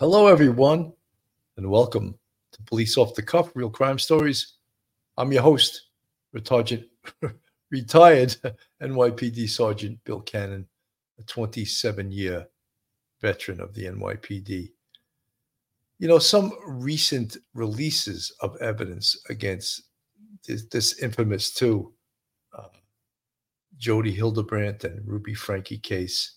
Hello, everyone, and welcome to Police Off the Cuff, Real Crime Stories. I'm your host, retired NYPD Sergeant Bill Cannon, a 27-year veteran of the NYPD. You know, some recent releases of evidence against this infamous Jodi Hildebrandt and Ruby Franke case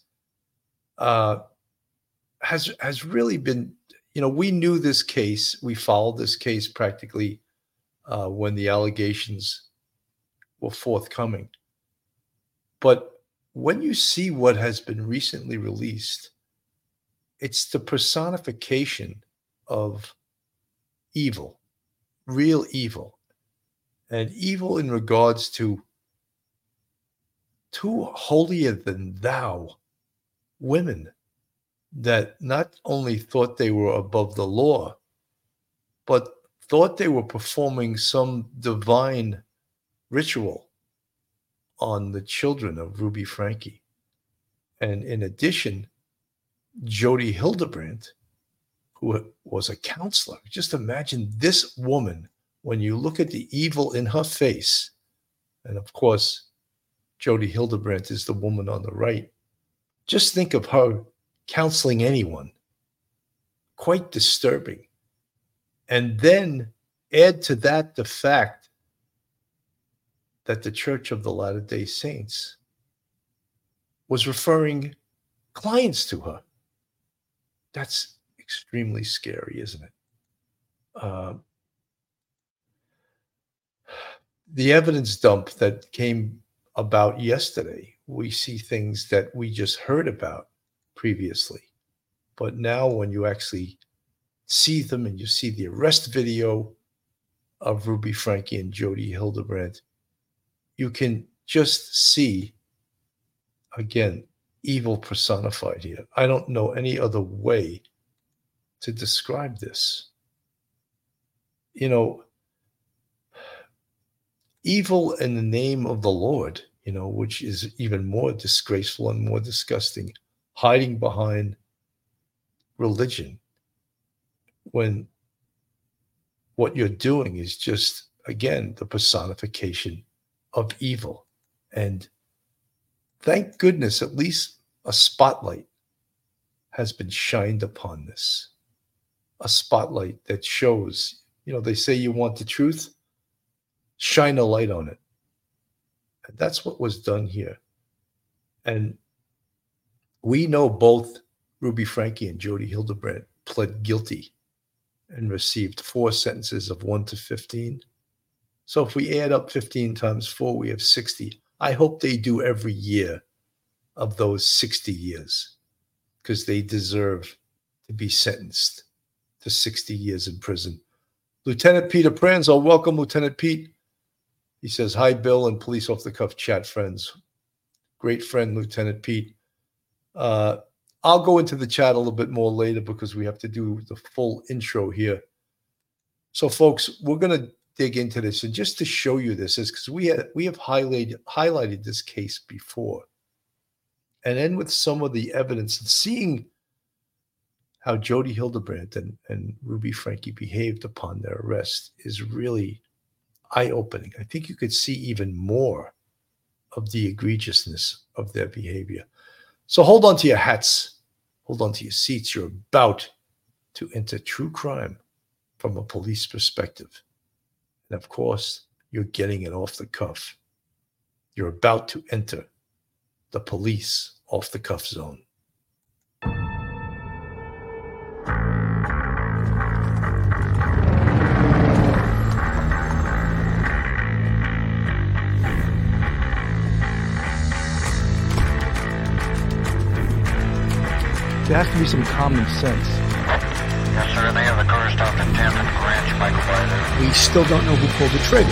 has really been, we knew this case. We followed this case practically when the allegations were forthcoming. But when you see what has been recently released, it's the personification of evil, real evil, and evil in regards to two holier than thou women that not only thought they were above the law, but thought they were performing some divine ritual on the children of Ruby Franke. And in addition, Jodi Hildebrandt, who was a counselor. Just imagine this woman, when you look at the evil in her face, and of course, Jodi Hildebrandt is the woman on the right. Just think of her counseling anyone. Quite disturbing. And then add to that the fact that the Church of the Latter-day Saints was referring clients to her. That's extremely scary, isn't it? The evidence dump that came about yesterday, we see things that we just heard about previously. But now when you actually see them and you see the arrest video of Ruby Franke and Jodi Hildebrandt, you can just see, again, evil personified here. I don't know any other way to describe this. Evil in the name of the Lord, which is even more disgraceful and more disgusting, hiding behind religion when what you're doing is just, again, the personification of evil. And thank goodness, at least a spotlight has been shined upon this. A spotlight that shows, they say you want the truth, shine a light on it. And that's what was done here. And we know both Ruby Franke and Jodi Hildebrandt pled guilty and received 4 sentences of 1 to 15. So if we add up 15 times 4, we have 60. I hope they do every year of those 60 years because they deserve to be sentenced to 60 years in prison. Lieutenant Peter Pranzo, welcome, Lieutenant Pete. He says, hi, Bill and Police Off the Cuff chat friends. Great friend, Lieutenant Pete. I'll go into the chat a little bit more later because we have to do the full intro here. So, folks, we're going to dig into this. And just to show you this is because we have highlighted this case before. And then with some of the evidence and seeing how Jodi Hildebrandt and Ruby Franke behaved upon their arrest is really eye-opening. I think you could see even more of the egregiousness of their behavior. So hold on to your hats. Hold on to your seats. You're about to enter true crime from a police perspective. And of course, you're getting it off the cuff. You're about to enter the Police Off the Cuff zone. There has to be some common sense. Yes, sir. They have the car stopped in 10th and Ranch, Michael Byler. We still don't know who pulled the trigger.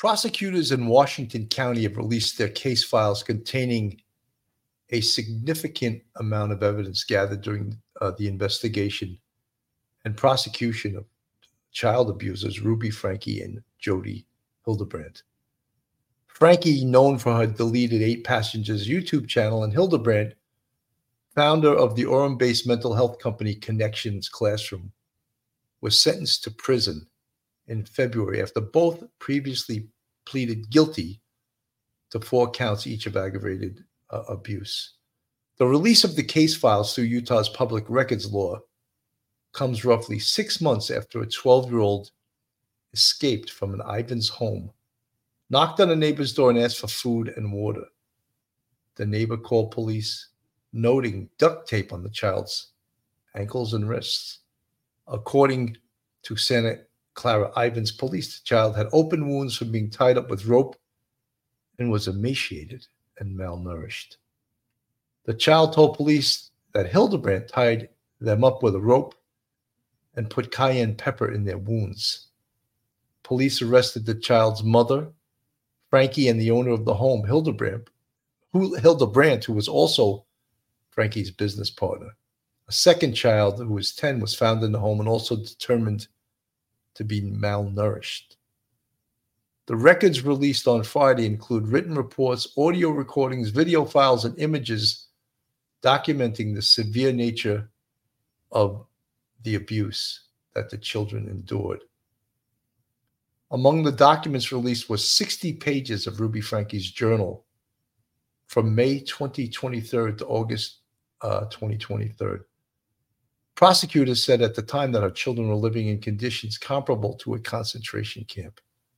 Prosecutors in Washington County have released their case files containing a significant amount of evidence gathered during the investigation and prosecution of child abusers Ruby Franke and Jodi Hildebrandt. Franke, known for her deleted 8 Passengers YouTube channel, and Hildebrandt, founder of the Orem-based mental health company Connections Classroom, was sentenced to prison in February after both previously pleaded guilty to 4 counts each of aggravated abuse. The release of the case files through Utah's public records law comes roughly 6 months after a 12-year-old escaped from an Ivins home, knocked on a neighbor's door and asked for food and water. The neighbor called police, noting duct tape on the child's ankles and wrists. According to Santa Clara Ivins police, the child had open wounds from being tied up with rope and was emaciated and malnourished. The child told police that Hildebrandt tied them up with a rope and put cayenne pepper in their wounds. Police arrested the child's mother, Franke, and the owner of the home, Hildebrandt, who was also Franke's business partner. A second child, who was 10, was found in the home and also determined to be malnourished. The records released on Friday include written reports, audio recordings, video files, and images documenting the severe nature of the abuse that the children endured. Among the documents released was 60 pages of Ruby Franke's journal from May 2023 to August 2023. Prosecutors said at the time that her children were living in conditions comparable to a concentration camp.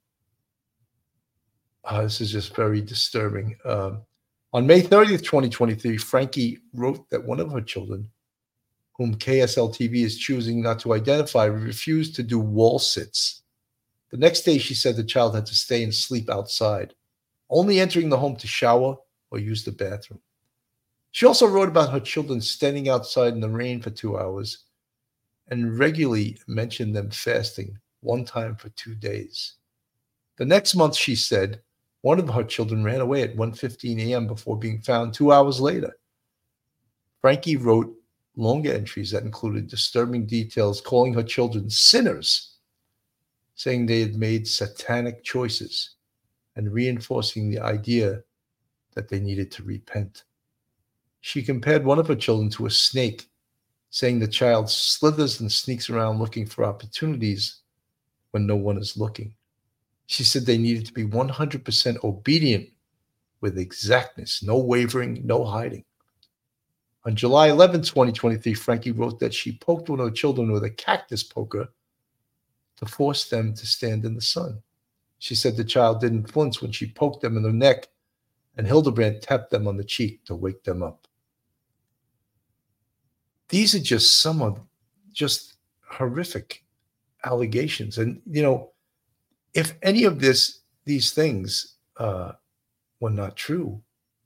This is just very disturbing. On May 30th, 2023, Franke wrote that one of her children, whom KSL TV is choosing not to identify, refused to do wall sits. The next day, she said the child had to stay and sleep outside, only entering the home to shower or use the bathroom. She also wrote about her children standing outside in the rain for 2 hours and regularly mentioned them fasting one time for 2 days. The next month, she said, one of her children ran away at 1:15 a.m. before being found 2 hours later. Franke wrote longer entries that included disturbing details, calling her children sinners, saying they had made satanic choices, and reinforcing the idea that they needed to repent. She compared one of her children to a snake, saying the child slithers and sneaks around looking for opportunities when no one is looking. She said they needed to be 100% obedient with exactness, no wavering, no hiding. On July 11, 2023, Franke wrote that she poked one of her children with a cactus poker to force them to stand in the sun. She said the child didn't flinch when she poked them in the neck, and Hildebrandt tapped them on the cheek to wake them up. These are just some of just horrific allegations. And, if any of these things were not true,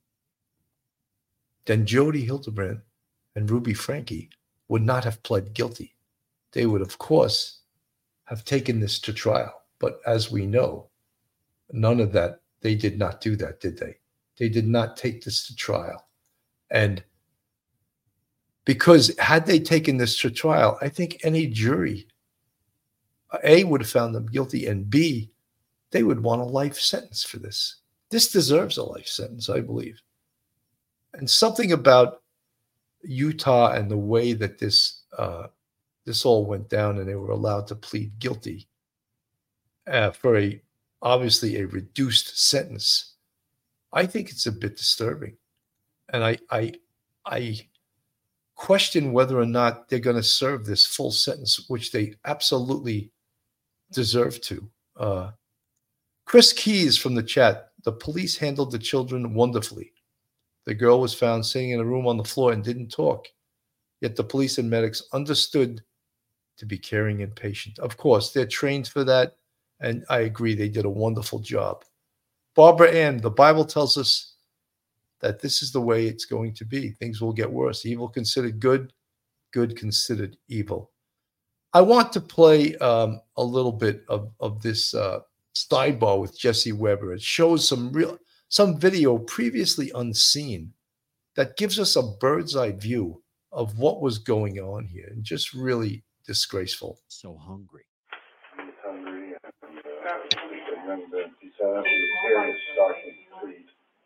then Jodi Hildebrandt and Ruby Franke would not have pled guilty. They would, of course, have taken this to trial. But as we know, none of that, they did not do that, did they? They did not take this to trial. And because had they taken this to trial, I think any jury, A, would have found them guilty, and B, they would want a life sentence for this. This deserves a life sentence, I believe. And something about Utah and the way that this all went down, and they were allowed to plead guilty for obviously a reduced sentence, I think it's a bit disturbing. And I question whether or not they're going to serve this full sentence, which they absolutely deserve to. Chris Keys from the chat: the police handled the children wonderfully. The girl was found sitting in a room on the floor and didn't talk. Yet the police and medics understood to be caring and patient. Of course, they're trained for that, and I agree, they did a wonderful job. Barbara Ann, the Bible tells us that this is the way it's going to be. Things will get worse. Evil considered good, good considered evil. I want to play a little bit of this sidebar with Jesse Weber. It shows some video previously unseen that gives us a bird's eye view of what was going on here, and just really disgraceful. So hungry. He's hungry, and he said after he carried his stocking feet,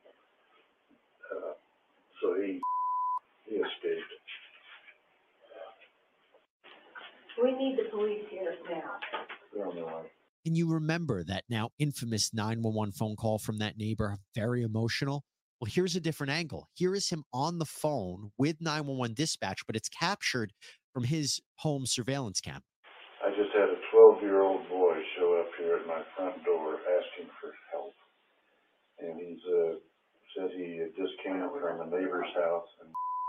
so he escaped. We need the police here now. They're on the way. Can you remember that now infamous 911 phone call from that neighbor? Very emotional. Well, here's a different angle. Here is him on the phone with 911 dispatch, but it's captured from his home surveillance cam. I just had a 12-year-old boy show up here at my front door asking for help. And he's said he just came from a neighbor's house. And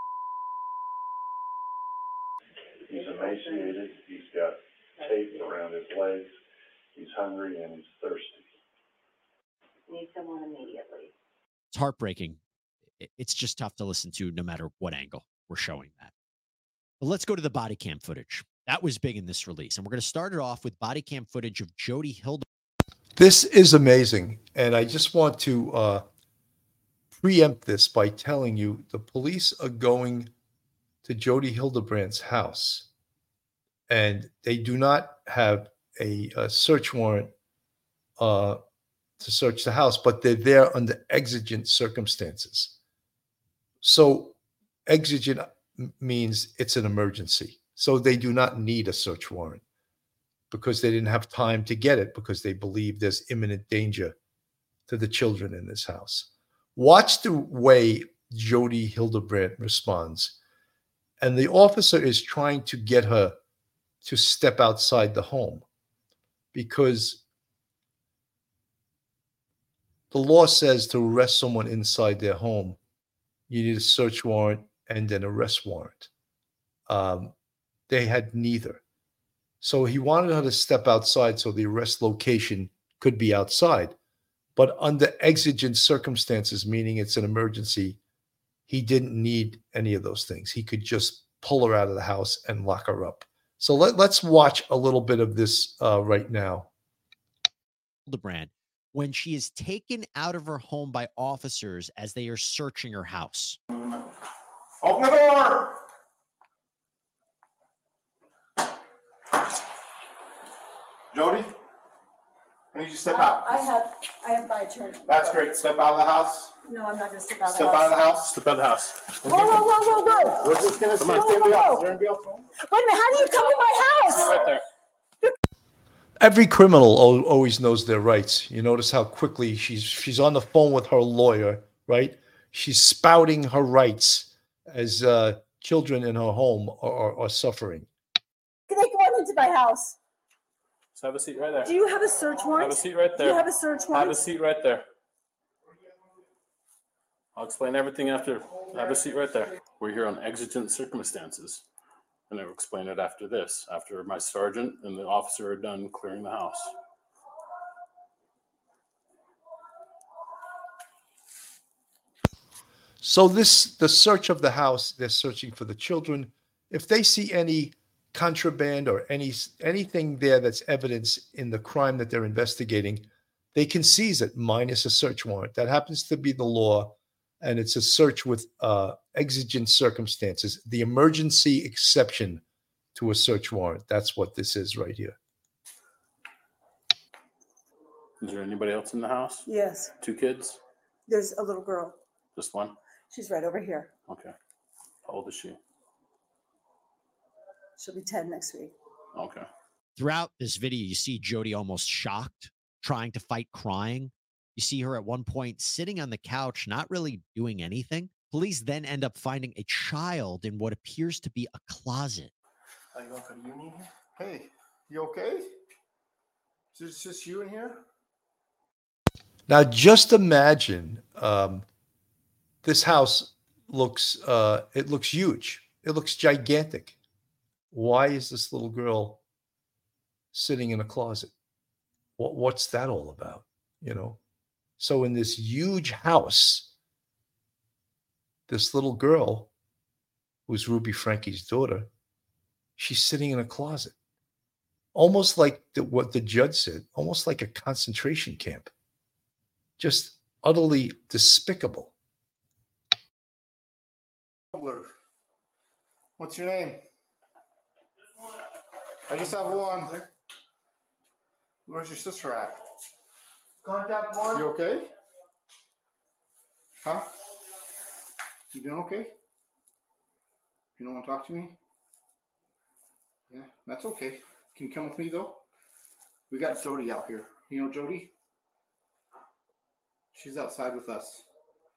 he's emaciated. He's got tape around his legs. He's hungry and he's thirsty. Need someone immediately. It's heartbreaking. It's just tough to listen to no matter what angle we're showing that. But let's go to the body cam footage. That was big in this release. And we're going to start it off with body cam footage of Jody Hildebrand. This is amazing. And I just want to preempt this by telling you the police are going to Jody Hildebrand's house, and they do not have a search warrant to search the house, but they're there under exigent circumstances. So exigent means it's an emergency. So they do not need a search warrant because they didn't have time to get it because they believe there's imminent danger to the children in this house. Watch the way Jody Hildebrand responds. And the officer is trying to get her to step outside the home because the law says to arrest someone inside their home, you need a search warrant and an arrest warrant. They had neither. So he wanted her to step outside so the arrest location could be outside. But under exigent circumstances, meaning it's an emergency, he didn't need any of those things. He could just pull her out of the house and lock her up. So let's watch a little bit of this right now. Hildebrand, when she is taken out of her home by officers as they are searching her house. Open the door! Jody, I need you to step out. I have my attorney. That's great. Step out of the house. No, I'm not gonna step out of the Step out of the house. house. Step out of the house. Whoa. We're just gonna see. Whoa, Is there whoa, anybody else? whoa. Is there anybody else? Wait a minute, how do you come in my house? Right there. Every criminal always knows their rights. You notice how quickly she's on the phone with her lawyer, right? She's spouting her rights as children in her home are suffering. Can they go on into my house? So have a seat right there. Do you have a search warrant? Have a seat right Do you there. have a search Have warrant? a seat right there. I'll explain everything after. Have a seat right there. We're here on exigent circumstances. And I'll explain it after this, after my sergeant and the officer are done clearing the house. So the search of the house, they're searching for the children. If they see any contraband or anything there that's evidence in the crime that they're investigating, they can seize it minus a search warrant. That happens to be the law, and it's a search with exigent circumstances, the emergency exception to a search warrant. That's what this is right here. Is there anybody else in the house? Yes, 2 kids? there's a little girl. Just one? She's right over here. Okay. How old is she? She'll be 10 next week. Okay. Throughout this video, you see Jody almost shocked, trying to fight crying. You see her at one point sitting on the couch, not really doing anything. Police then end up finding a child in what appears to be a closet. Are you going for the union here? Hey, you okay? Is it just you in here? Now, just imagine this house looks huge. It looks gigantic. Why is this little girl sitting in a closet? What's that all about? You know? So in this huge house, this little girl, who's Ruby Frankie's daughter, she's sitting in a closet. almost like what the judge said, almost like a concentration camp. Just utterly despicable. What's your name? I just have one. Where's your sister at? Contact one. You okay? Huh? You doing okay? You don't want to talk to me? Yeah, that's okay. Can you come with me though? We got Jody out here. You know Jody? She's outside with us.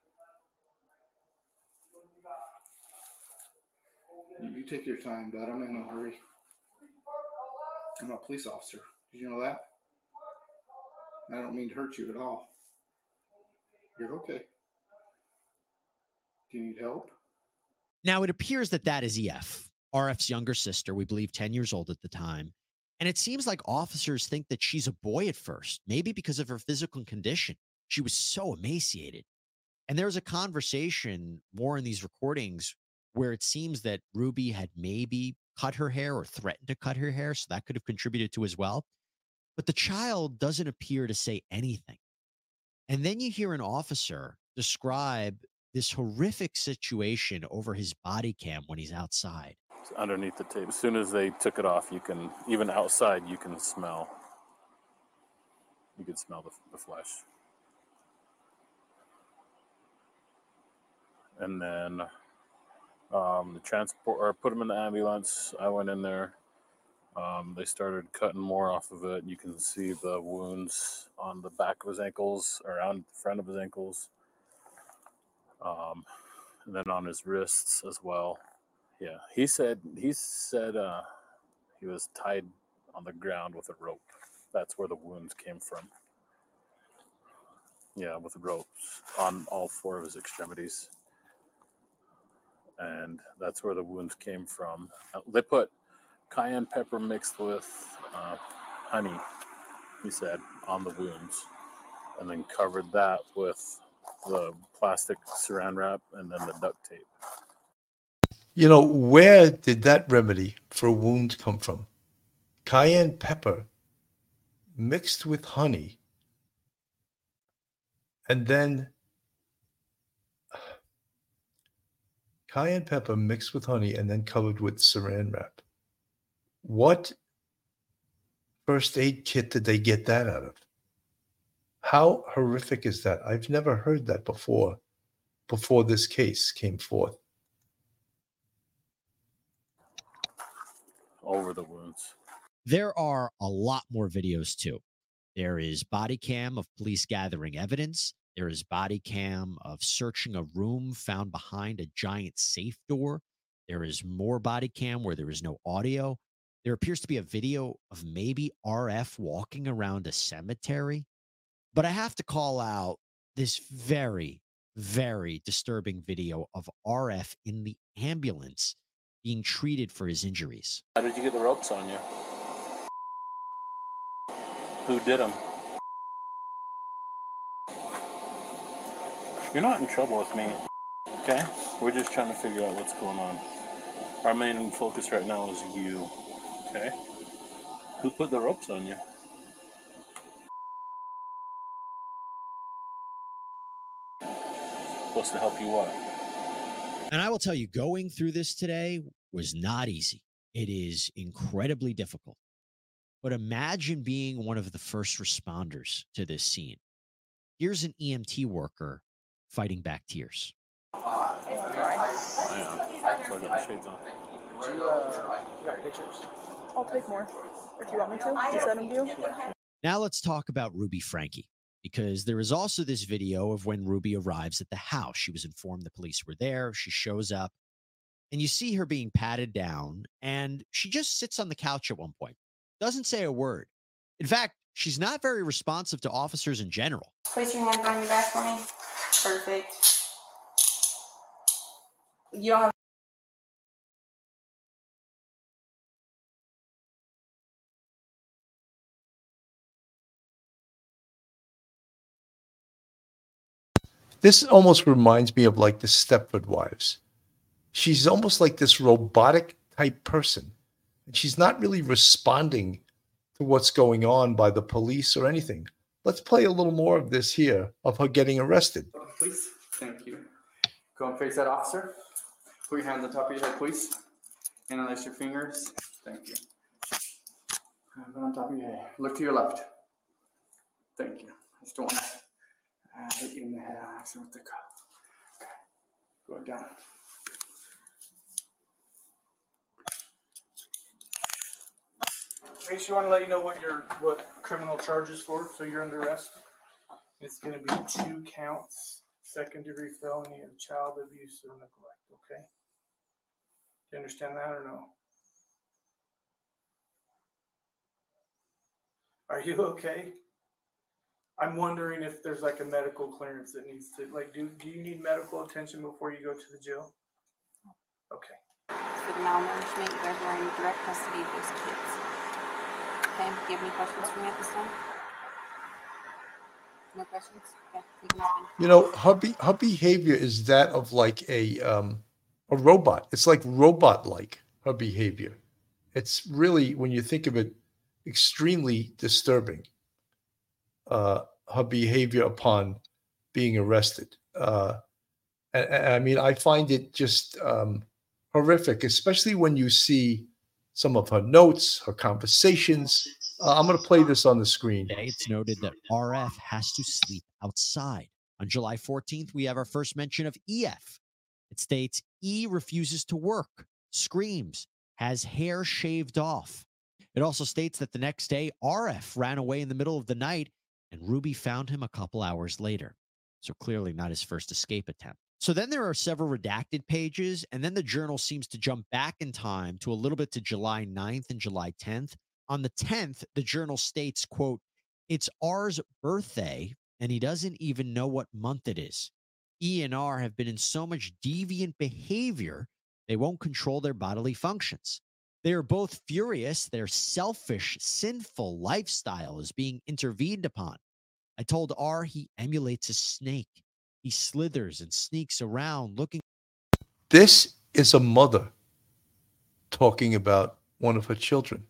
You take your time, Dad. I'm in no hurry. I'm a police officer. Did you know that? I don't mean to hurt you at all. You're okay. Do you need help? Now, it appears that that is EF, RF's younger sister, we believe 10 years old at the time. And it seems like officers think that she's a boy at first, maybe because of her physical condition. She was so emaciated. And there's a conversation more in these recordings where it seems that Ruby had maybe cut her hair or threatened to cut her hair, so that could have contributed to as well. But the child doesn't appear to say anything. And then you hear an officer describe this horrific situation over his body cam when he's outside. Underneath the tape. As soon as they took it off, you can, even outside, you can smell. You can smell the flesh. And then the transport, or put him in the ambulance. I went in there. They started cutting more off of it. You can see the wounds on the back of his ankles, around the front of his ankles. And then on his wrists as well. Yeah, he said he was tied on the ground with a rope. That's where the wounds came from. Yeah, with ropes on all four of his extremities. And that's where the wounds came from. They put cayenne pepper mixed with honey, he said, on the wounds, and then covered that with the plastic saran wrap and then the duct tape. You know, where did that remedy for a wound come from? Cayenne pepper mixed with honey, and then cayenne pepper mixed with honey and then covered with saran wrap. What first aid kit did they get that out of? How horrific is that? I've never heard that before this case came forth. Over the wounds. There are a lot more videos too. There is body cam of police gathering evidence. There is body cam of searching a room found behind a giant safe door. There is more body cam where there is no audio. There appears to be a video of maybe RF walking around a cemetery. But I have to call out this very, very disturbing video of RF in the ambulance being treated for his injuries. How did you get the ropes on you? Who did them? You're not in trouble with me, okay? We're just trying to figure out what's going on. Our main focus right now is you, okay? Who put the ropes on you? Supposed to help you what? And I will tell you, going through this today was not easy. It is incredibly difficult. But imagine being one of the first responders to this scene. Here's an EMT worker fighting back tears. I'll take more. Or do you want me to send them to you? Now let's talk about Ruby Franke, because there is also this video of when Ruby arrives at the house. She was informed the police were there. She shows up, and you see her being patted down, and she just sits on the couch at one point. Doesn't say a word. In fact, she's not very responsive to officers in general. Place your hands on your back for me. Perfect. You don't have. This almost reminds me of like the Stepford Wives. She's almost like this robotic type person. And she's not really responding to what's going on by the police or anything. Let's play a little more of this here of her getting arrested. Please. Thank you. Go and face that officer. Put your hands on top of your head, please. Analyze your fingers. Thank you. Put on top of your head. Look to your left. Thank you. I just don't want to hit you in the head. So with the cup. Okay. Go down. Make sure you want to let you know what criminal charges for, so you're under arrest. It's going to be 2 counts, second-degree felony of child abuse or neglect. Okay. Do you understand that or no? Are you okay? I'm wondering if there's like a medical clearance that needs to, like, do you need medical attention before you go to the jail? Okay. For the malnourishment, you guys are in direct custody of those kids. Okay, do you have any questions for me at this time? No questions? Okay, we can open. You know, her behavior is that of like a robot. It's like robot-like, her behavior. It's really, when you think of it, extremely disturbing. Her behavior upon being arrested. And I mean, I find it just horrific, especially when you see some of her notes, her conversations. I'm going to play this on the screen. Today, it's noted that RF has to sleep outside. On July 14th, we have our first mention of EF. It states E refuses to work, screams, has hair shaved off. It also states that the next day, RF ran away in the middle of the night and Ruby found him a couple hours later. So clearly not his first escape attempt. So then there are several redacted pages, and then the journal seems to jump back in time to a little bit to July 9th and July 10th. On the 10th, the journal states, quote, "It's R's birthday, and he doesn't even know what month it is. E and R have been in so much deviant behavior, they won't control their bodily functions. They are both furious. Their selfish, sinful lifestyle is being intervened upon. I told R he emulates a snake. He slithers and sneaks around looking." This is a mother talking about one of her children.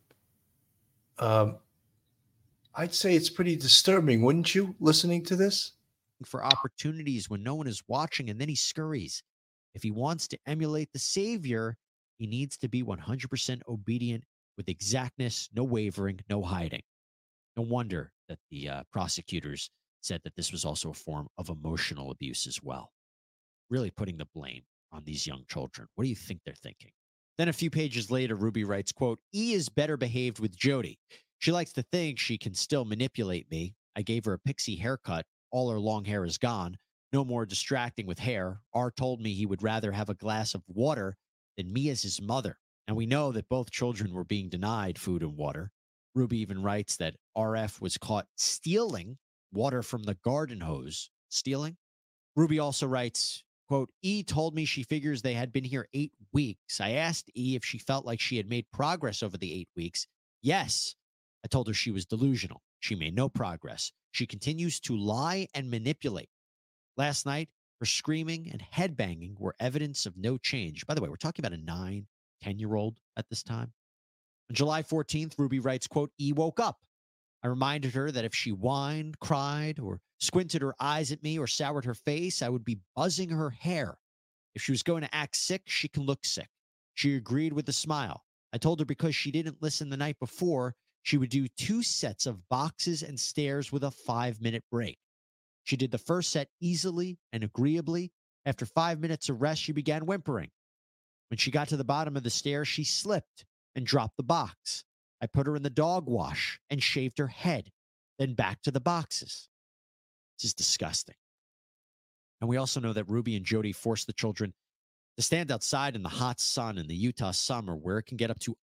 I'd say it's pretty disturbing, wouldn't you, listening to this? For opportunities when no one is watching, and then he scurries. If he wants to emulate the Savior, he needs to be 100% obedient with exactness, no wavering, no hiding. No wonder that the prosecutors said that this was also a form of emotional abuse as well. Really putting the blame on these young children. What do you think they're thinking? Then a few pages later, Ruby writes, quote, "E is better behaved with Jody. She likes to think she can still manipulate me. I gave her a pixie haircut. All her long hair is gone. No more distracting with hair. R told me he would rather have a glass of water than me as his mother. And we know that both children were being denied food and water. Ruby even writes that RF was caught stealing water from the garden hose. Stealing? Ruby also writes, quote, "E told me she figures they had been here 8 weeks. I asked E if she felt like she had made progress over the 8 weeks. Yes. I told her she was delusional. She made no progress. She continues to lie and manipulate. Last night, her screaming and headbanging were evidence of no change." By the way, we're talking about a 9, 10-year-old at this time. On July 14th, Ruby writes, quote, "E woke up. I reminded her that if she whined, cried, or squinted her eyes at me or soured her face, I would be buzzing her hair. If she was going to act sick, she can look sick. She agreed with a smile. I told her because she didn't listen the night before, she would do 2 sets of boxes and stairs with a 5-minute break. She did the first set easily and agreeably. After 5 minutes of rest, she began whimpering. When she got to the bottom of the stairs, she slipped and dropped the box. I put her in the dog wash and shaved her head, then back to the boxes." This is disgusting. And we also know that Ruby and Jody forced the children to stand outside in the hot sun in the Utah summer, where it can get up to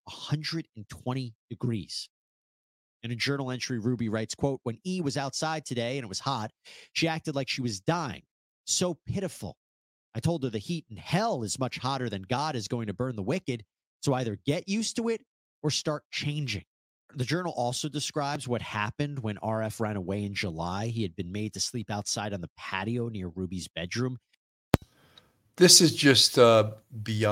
120 degrees. In a journal entry, Ruby writes, quote, "When E was outside today and it was hot, she acted like she was dying. So pitiful. I told her the heat in hell is much hotter than God is going to burn the wicked. So either get used to it or start changing." The journal also describes what happened when RF ran away in July. He had been made to sleep outside on the patio near Ruby's bedroom. This is just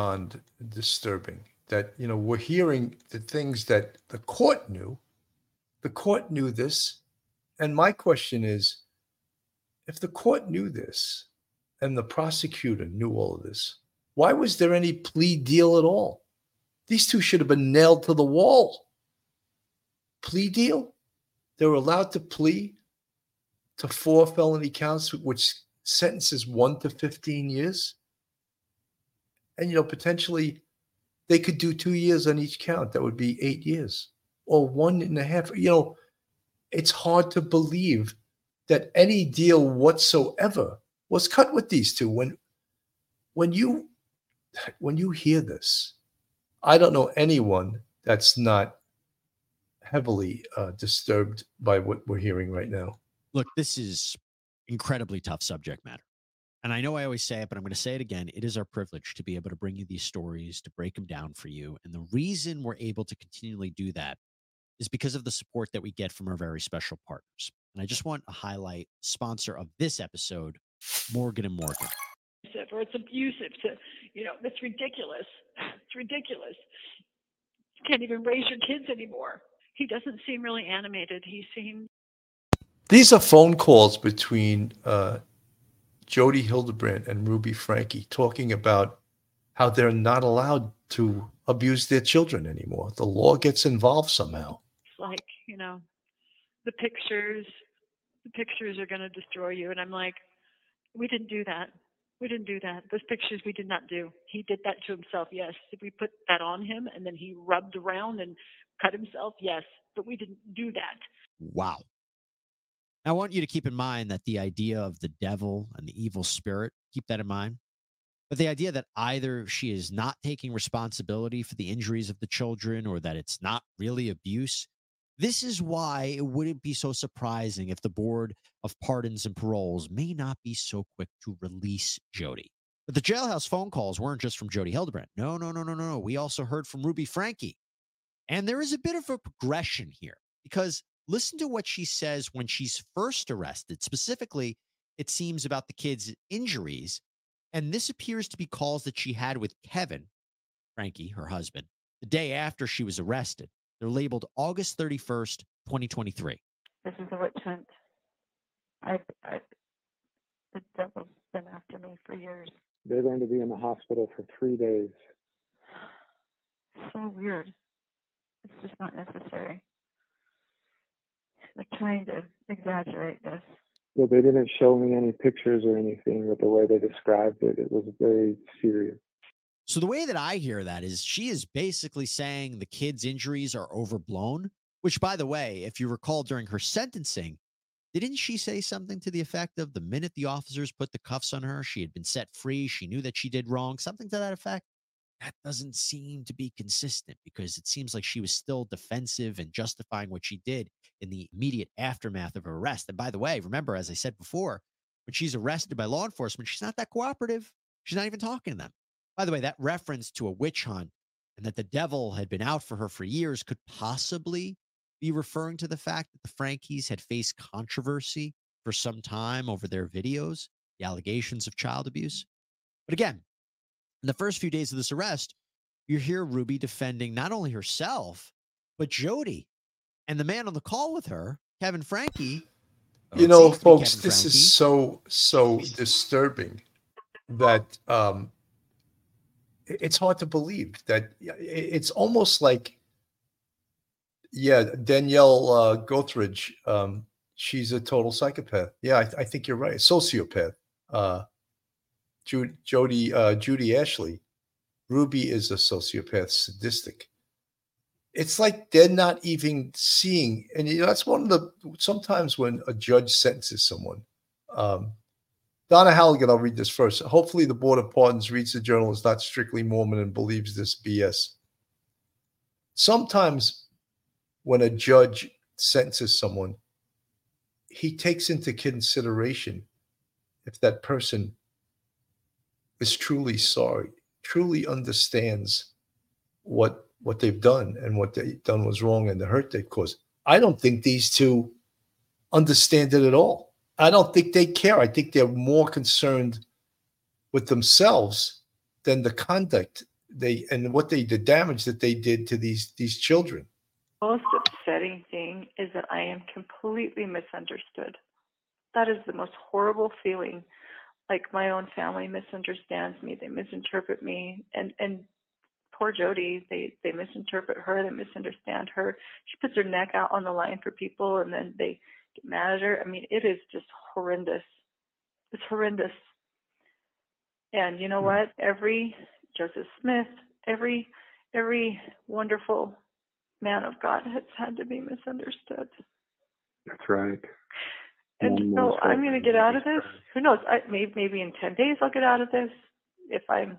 disturbing that, you know, we're hearing the things that the court knew, The court knew this. And my question is, if the court knew this and the prosecutor knew all of this, why was there any plea deal at all? These two should have been nailed to the wall. Plea deal? They were allowed to plea to 4 felony counts, which sentences 1 to 15 years. And, potentially they could do 2 years on each count. That would be 8 years or 1.5. It's hard to believe that any deal whatsoever was cut with these two. When you hear this, I don't know anyone that's not heavily disturbed by what we're hearing right now. Look, this is incredibly tough subject matter. And I know I always say it, but I'm going to say it again. It is our privilege to be able to bring you these stories, to break them down for you. And the reason we're able to continually do that is because of the support that we get from our very special partners. And I just want to highlight sponsor of this episode, Morgan & Morgan. Or it's abusive to, that's ridiculous. It's ridiculous. You can't even raise your kids anymore. He doesn't seem really animated. He seems. These are phone calls between Jodi Hildebrandt and Ruby Franke talking about how they're not allowed to abuse their children anymore. The law gets involved somehow. It's like, the pictures are going to destroy you. And I'm like, we didn't do that. We didn't do that. Those pictures we did not do. He did that to himself, yes. Did we put that on him and then he rubbed around and cut himself? Yes. But we didn't do that. Wow. I want you to keep in mind that the idea of the devil and the evil spirit, keep that in mind. But the idea that either she is not taking responsibility for the injuries of the children or that it's not really abuse, this is why it wouldn't be so surprising if the Board of Pardons and Paroles may not be so quick to release Jodi. But the jailhouse phone calls weren't just from Jodi Hildebrandt. No. We also heard from Ruby Franke. And there is a bit of a progression here because listen to what she says when she's first arrested. Specifically, it seems about the kids' injuries. And this appears to be calls that she had with Kevin Franke, her husband, the day after she was arrested. They're labeled August 31st, 2023. This is a witch hunt. The devil's been after me for years. They're going to be in the hospital for 3 days. So weird. It's just not necessary. They're trying to exaggerate this. Well, they didn't show me any pictures or anything, but the way they described it, it was very serious. So the way that I hear that is she is basically saying the kids' injuries are overblown, which, by the way, if you recall during her sentencing, didn't she say something to the effect of the minute the officers put the cuffs on her, she had been set free, she knew that she did wrong, something to that effect? That doesn't seem to be consistent because it seems like she was still defensive and justifying what she did in the immediate aftermath of her arrest. And by the way, remember, as I said before, when she's arrested by law enforcement, she's not that cooperative. She's not even talking to them. By the way, that reference to a witch hunt and that the devil had been out for her for years could possibly be referring to the fact that the Frankes had faced controversy for some time over their videos, the allegations of child abuse. But again, in the first few days of this arrest, you hear Ruby defending not only herself, but Jodi. And the man on the call with her, Kevin Franke. Folks, this is so disturbing that it's hard to believe that it's almost like, Danielle Gothridge, she's a total psychopath. Yeah, I think you're right. Sociopath. Judy Ashley, Ruby is a sociopath, sadistic. It's like they're not even seeing, and that's one of the, sometimes when a judge sentences someone, Donna Halligan, I'll read this first. Hopefully the Board of Pardons reads the journal is not strictly Mormon and believes this BS. Sometimes when a judge sentences someone, he takes into consideration if that person is truly sorry, truly understands what they've done and what they've done was wrong and the hurt they caused. I don't think these two understand it at all. I don't think they care. I think they're more concerned with themselves than the conduct the damage that they did to these children. Most of upsetting thing is that I am completely misunderstood. That is the most horrible feeling. Like my own family misunderstands me. They misinterpret me. And poor Jody, they misinterpret her. They misunderstand her. She puts her neck out on the line for people, and then they get mad at her. I mean, it is just horrendous. It's horrendous. And you know what? Every Joseph Smith, every wonderful man of God has had to be misunderstood. That's right. And so I'm going to get out of this. Who knows? Maybe in 10 days I'll get out of this. If I'm,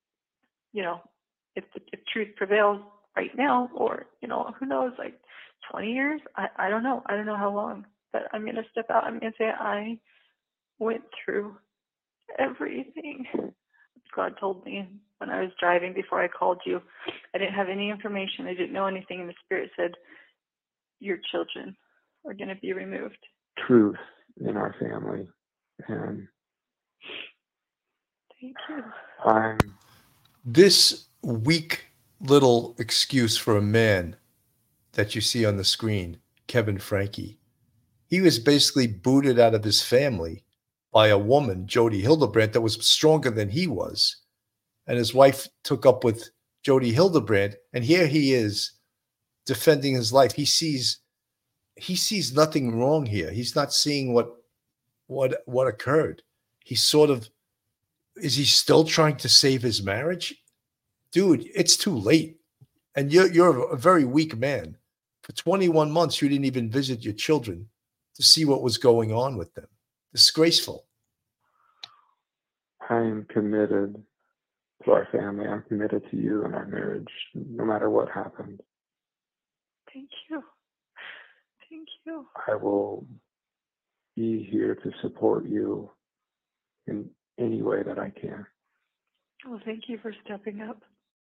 if truth prevails right now, or, who knows, like 20 years? I don't know. I don't know how long. But I'm going to step out. I'm going to say I went through everything God told me when I was driving before I called you. I didn't have any information. I didn't know anything. And the Spirit said, your children are going to be removed. Truth in our family. And thank you. This weak little excuse for a man that you see on the screen, Kevin Franke, he was basically booted out of his family by a woman, Jody Hildebrandt, that was stronger than he was. And his wife took up with Jody Hildebrandt, and here he is defending his life. He sees nothing wrong here. He's not seeing what occurred. He's is he still trying to save his marriage? Dude, it's too late. And you're a very weak man. For 21 months, you didn't even visit your children to see what was going on with them. Disgraceful. I am committed to our family. I'm committed to you and our marriage, no matter what happens. Thank you. Thank you. I will be here to support you in any way that I can. Well, thank you for stepping up.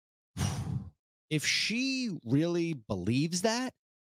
If she really believes that,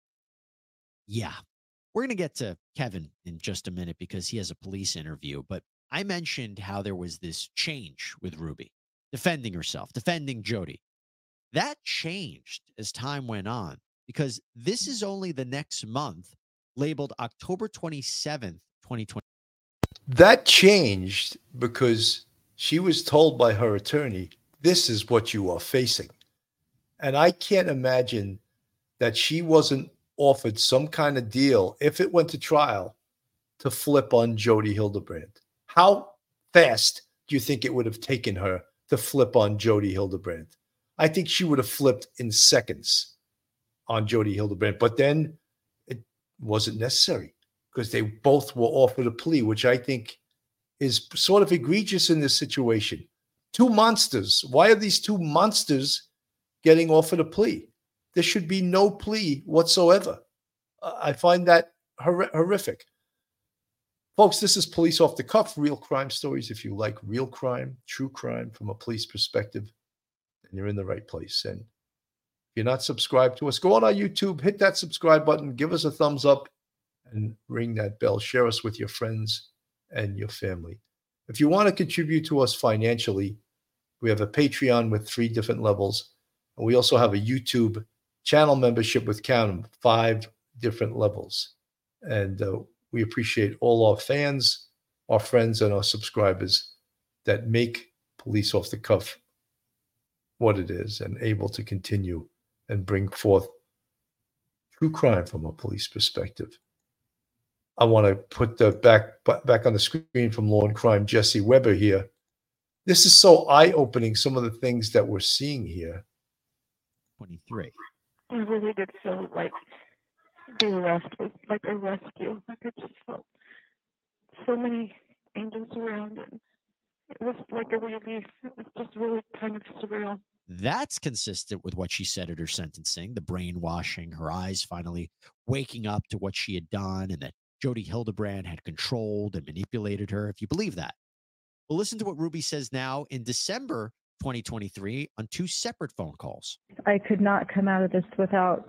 yeah. We're going to get to Kevin in just a minute because he has a police interview. But I mentioned how there was this change with Ruby, defending herself, defending Jody. That changed as time went on because this is only the next month, labeled October 27th, 2020. That changed because she was told by her attorney, this is what you are facing. And I can't imagine that she wasn't offered some kind of deal, if it went to trial, to flip on Jody Hildebrandt. How fast do you think it would have taken her to flip on Jody Hildebrandt? I think she would have flipped in seconds on Jody Hildebrandt, but then it wasn't necessary because they both were offered a plea, which I think is sort of egregious in this situation. Two monsters. Why are these two monsters getting offered a plea? There should be no plea whatsoever. I find that horrific. Folks, this is Police Off the Cuff, real crime stories. If you like real crime, true crime from a police perspective, then you're in the right place. And if you're not subscribed to us, go on our YouTube, hit that subscribe button, give us a thumbs up, and ring that bell. Share us with your friends and your family. If you want to contribute to us financially, we have a Patreon with 3 different levels. And we also have a YouTube channel membership with 5 different levels. And we appreciate all our fans, our friends, and our subscribers that make Police Off the Cuff what it is and able to continue and bring forth true crime from a police perspective. I want to put the back on the screen from Law and Crime, Jesse Weber here. This is so eye-opening, some of the things that we're seeing here. 23. I really did feel like the arrest was like a rescue. Like I just felt so many angels around, and it was like a relief. It was just really kind of surreal. That's consistent with what she said at her sentencing, the brainwashing, her eyes finally waking up to what she had done, and that Jody Hildebrandt had controlled and manipulated her, if you believe that. Well, listen to what Ruby says now in December 2023 on 2 separate phone calls. I could not come out of this without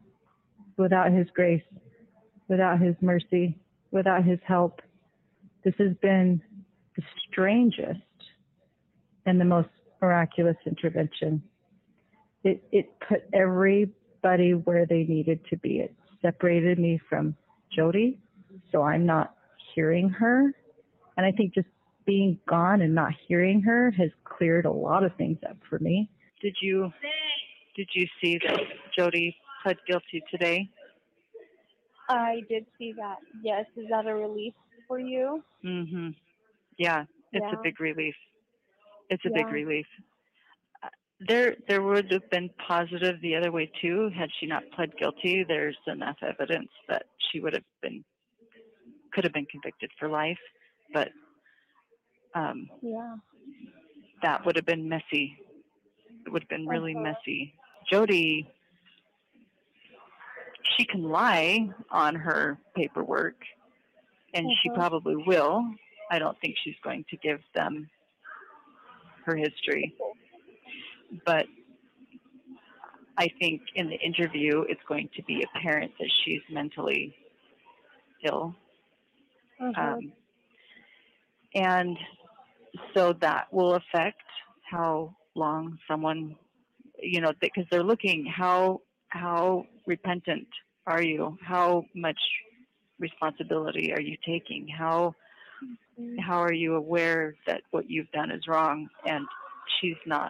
his grace, without his mercy, without his help. This has been the strangest and the most miraculous intervention. It put everybody where they needed to be. It separated me from Jody, so I'm not hearing her. And I think just being gone and not hearing her has cleared a lot of things up for me. Did you see that Jody pled guilty today? I did see that. Yes. Is that a relief for you? Mm-hmm. Yeah, it's a Yeah. big relief. It's a big Yeah. relief. There would have been positive the other way too. Had she not pled guilty, there's enough evidence that she could have been convicted for life. But Yeah. that would have been messy. It would have been really messy. Jody, she can lie on her paperwork, and she probably will. I don't think she's going to give them her history. But I think in the interview, it's going to be apparent that she's mentally ill. And so that will affect how long someone, because they're looking, how repentant are you? How much responsibility are you taking? How are you aware that what you've done is wrong? And she's not.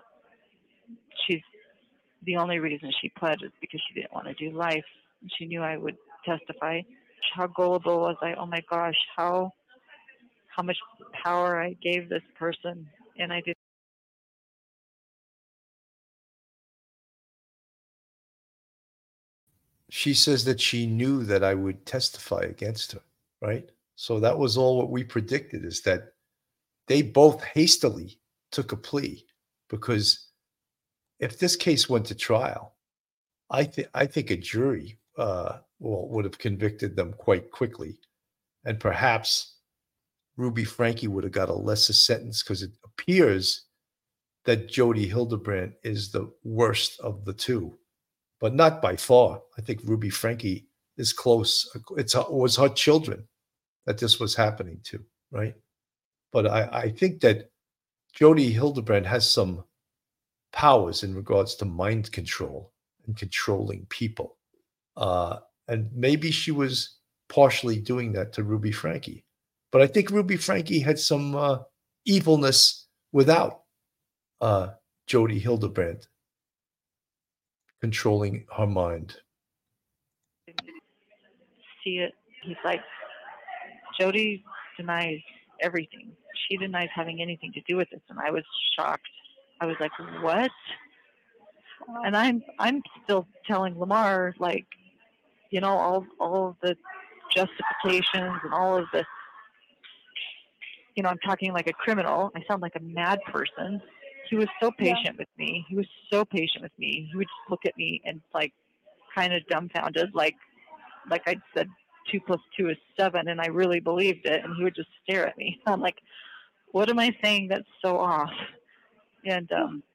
The only reason she pled is because she didn't want to do life. She knew I would testify. How gullible was I? Oh my gosh, how much power I gave this person, and I did. She says that she knew that I would testify against her, right? So that was all what we predicted, is that they both hastily took a plea, because if this case went to trial, I think a jury would have convicted them quite quickly, and perhaps Ruby Franke would have got a lesser sentence, because it appears that Jody Hildebrandt is the worst of the two, but not by far. I think Ruby Franke is close. It was her children that this was happening to, right? But I think that Jody Hildebrandt has some powers in regards to mind control and controlling people. And maybe she was partially doing that to Ruby Franke. But I think Ruby Franke had some evilness without Jody Hildebrandt controlling her mind. See it. He's like, Jody denies everything. She denies having anything to do with this, and I was shocked. I was like, what? And I'm still telling Lamar, like, all of the justifications and all of the, I'm talking like a criminal. I sound like a mad person. He was so patient with me. He was so patient with me. He would just look at me and like kind of dumbfounded, like I said, 2 + 2 is 7, and I really believed it. And he would just stare at me. I'm like, what am I saying that's so off? And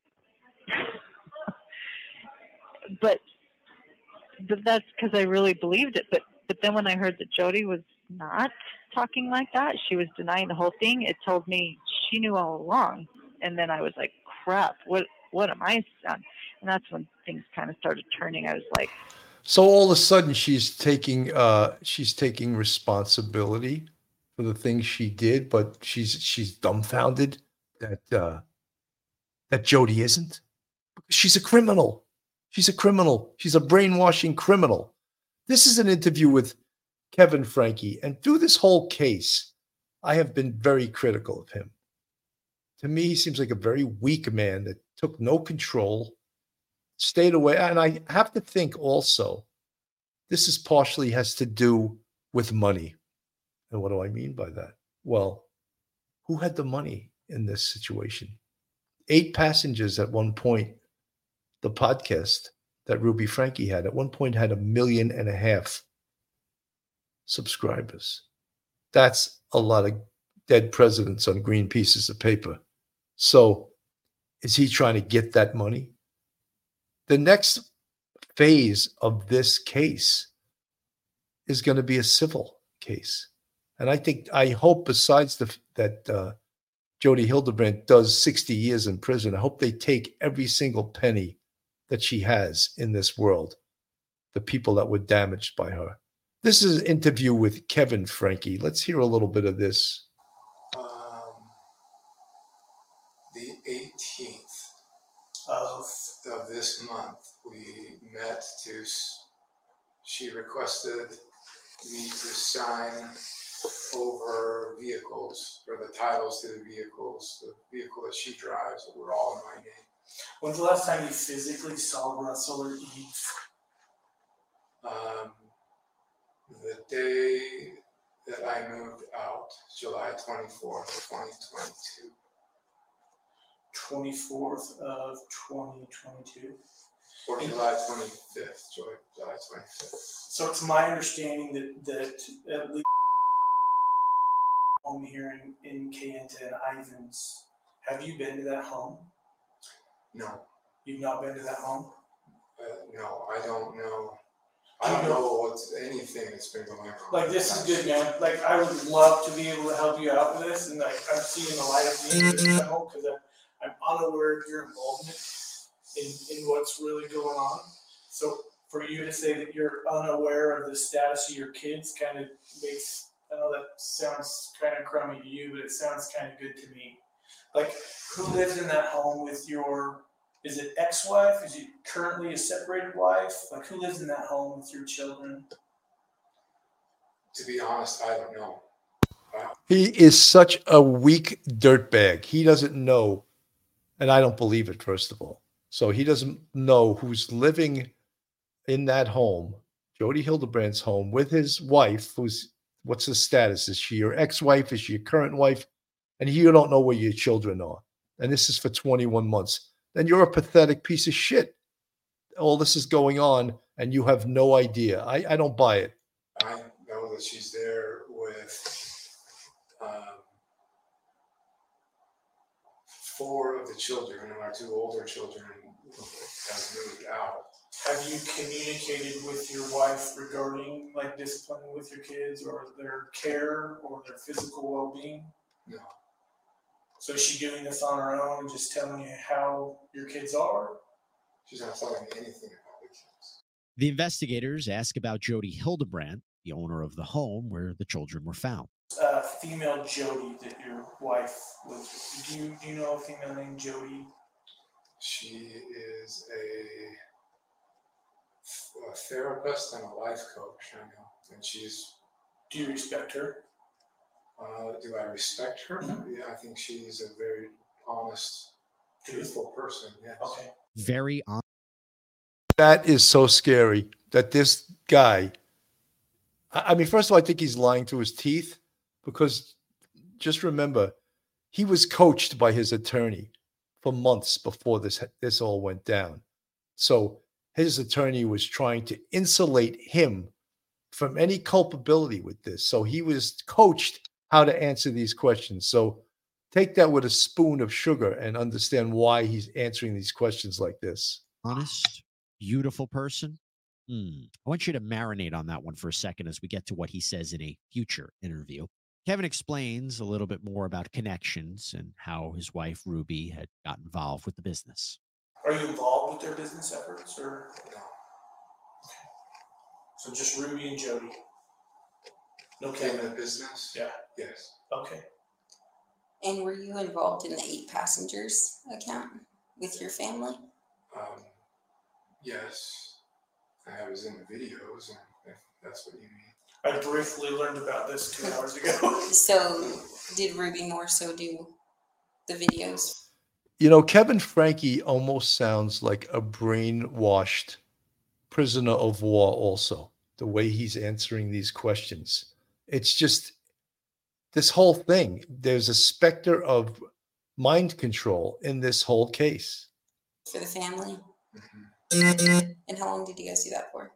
but that's because I really believed it. But then when I heard that Jody was not talking like that, she was denying the whole thing, it told me she knew all along. And then I was like, crap, what am I on? And that's when things kind of started turning. I was like, so all of a sudden she's taking responsibility for the things she did, but she's dumbfounded that Jody isn't. She's a criminal. She's a criminal. She's a brainwashing criminal. This is an interview with Kevin Franke, and through this whole case, I have been very critical of him. To me, he seems like a very weak man that took no control, stayed away. And I have to think also, this is partially has to do with money. And what do I mean by that? Well, who had the money in this situation? 8 passengers at one point. The podcast that Ruby Franke had at one point had 1.5 million subscribers. That's a lot of dead presidents on green pieces of paper. So is he trying to get that money? The next phase of this case is going to be a civil case. And I hope besides that Jody Hildebrandt does 60 years in prison, I hope they take every single penny that she has in this world. the people that were damaged by her. This is an interview with Kevin Franke. Let's hear a little bit of this. The 18th of this month, we met to, she requested me to sign over vehicles, or the titles to the vehicle that she drives, were all in my name. When's the last time you physically saw Russell or Eve? The day that I moved out, July 24th, 2022. 24th of 2022. Or July 25th, July 25th. So it's my understanding that at least home here in Kayenta and Ivins, have you been to that home? No. You've not been to that home? No, I don't know. I don't know what's anything that's been going on. Like, this is good, man. Like, I would love to be able to help you out with this, and like, I'm seeing the light of being able to help because I'm unaware of your involvement in what's really going on. So for you to say that you're unaware of the status of your kids kind of makes, I know that sounds kind of crummy to you, but it sounds kind of good to me. Like, who lives in that home with your, is it ex-wife? Is it currently a separated wife? Like, who lives in that home with your children? To be honest, I don't know. He is such a weak dirtbag. He doesn't know, and I don't believe it, first of all. So he doesn't know who's living in that home, Jodi Hildebrand's home, with his wife, what's the status? Is she your ex-wife? Is she your current wife? And you don't know where your children are. And this is for 21 months. Then you're a pathetic piece of shit. All this is going on, and you have no idea. I don't buy it. I know that she's there with 4 of the children, and our 2 older children have moved out. Have you communicated with your wife regarding like disciplining with your kids or their care or their physical well-being? No. So is she doing this on her own and just telling you how your kids are? She's not telling me anything about the kids. The investigators ask about Jodi Hildebrand, the owner of the home where the children were found. Female Jodi that your wife was with. Do you know a female named Jodi? She is a therapist and a life coach, I know. And she's... Do you respect her? Do I respect her? Yeah, I think she's a very honest, truthful person, yes. Okay. Very honest. That is so scary that this guy, I mean, first of all, I think he's lying through his teeth, because just remember, he was coached by his attorney for months before this all went down. So his attorney was trying to insulate him from any culpability with this. So he was coached how to answer these questions. So take that with a spoon of sugar and understand why he's answering these questions like this. Honest, beautiful person. I want you to marinate on that one for a second as we get to what he says in a future interview. Kevin explains a little bit more about connections and how his wife, Ruby, had got involved with the business. Are you involved with their business efforts, or no? Okay. So just Ruby and Jodi. No Kevin. In the business? Yeah. Yes. Okay. And were you involved in the 8 passengers account with your family? Yes. I was in the videos, if that's what you mean. I briefly learned about this 2 hours ago. So did Ruby more so do the videos? You know, Kevin Franke almost sounds like a brainwashed prisoner of war also, the way he's answering these questions. It's just this whole thing. There's a specter of mind control in this whole case. For the family? Mm-hmm. And how long did you guys do that for?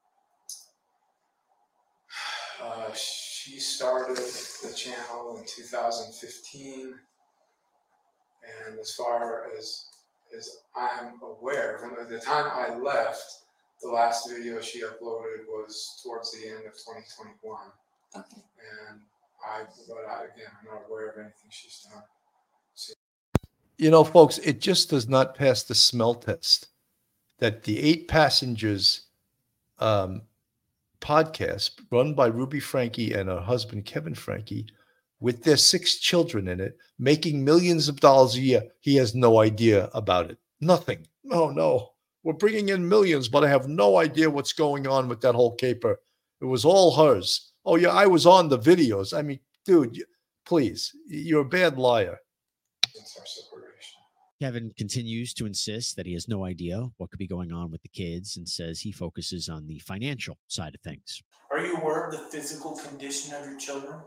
She started the channel in 2015. And as far as I'm aware, from the time I left, the last video she uploaded was towards the end of 2021. Okay. And again, I'm not aware of anything she's done. You know, folks, it just does not pass the smell test that the 8 passengers podcast run by Ruby Franke and her husband, Kevin Franke, with their 6 children in it, making millions of dollars a year. He has no idea about it. Nothing. No. We're bringing in millions, but I have no idea what's going on with that whole caper. It was all hers. Oh, yeah, I was on the videos. I mean, dude, please, you're a bad liar. Since our separation. Kevin continues to insist that he has no idea what could be going on with the kids and says he focuses on the financial side of things. Are you aware of the physical condition of your children?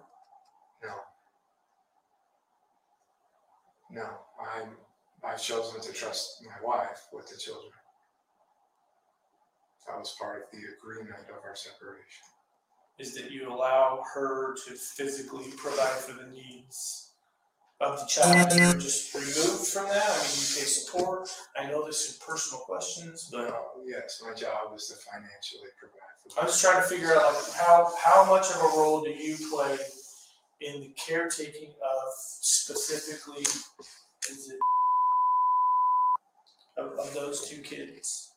No, I've chosen to trust my wife with the children. That was part of the agreement of our separation. Is that you allow her to physically provide for the needs of the child? You're just removed from that? I mean, you pay support. I know this is personal questions, but yes, my job is to financially provide for them. I'm just trying to figure out like how much of a role do you play in the caretaking of specifically of those 2 kids?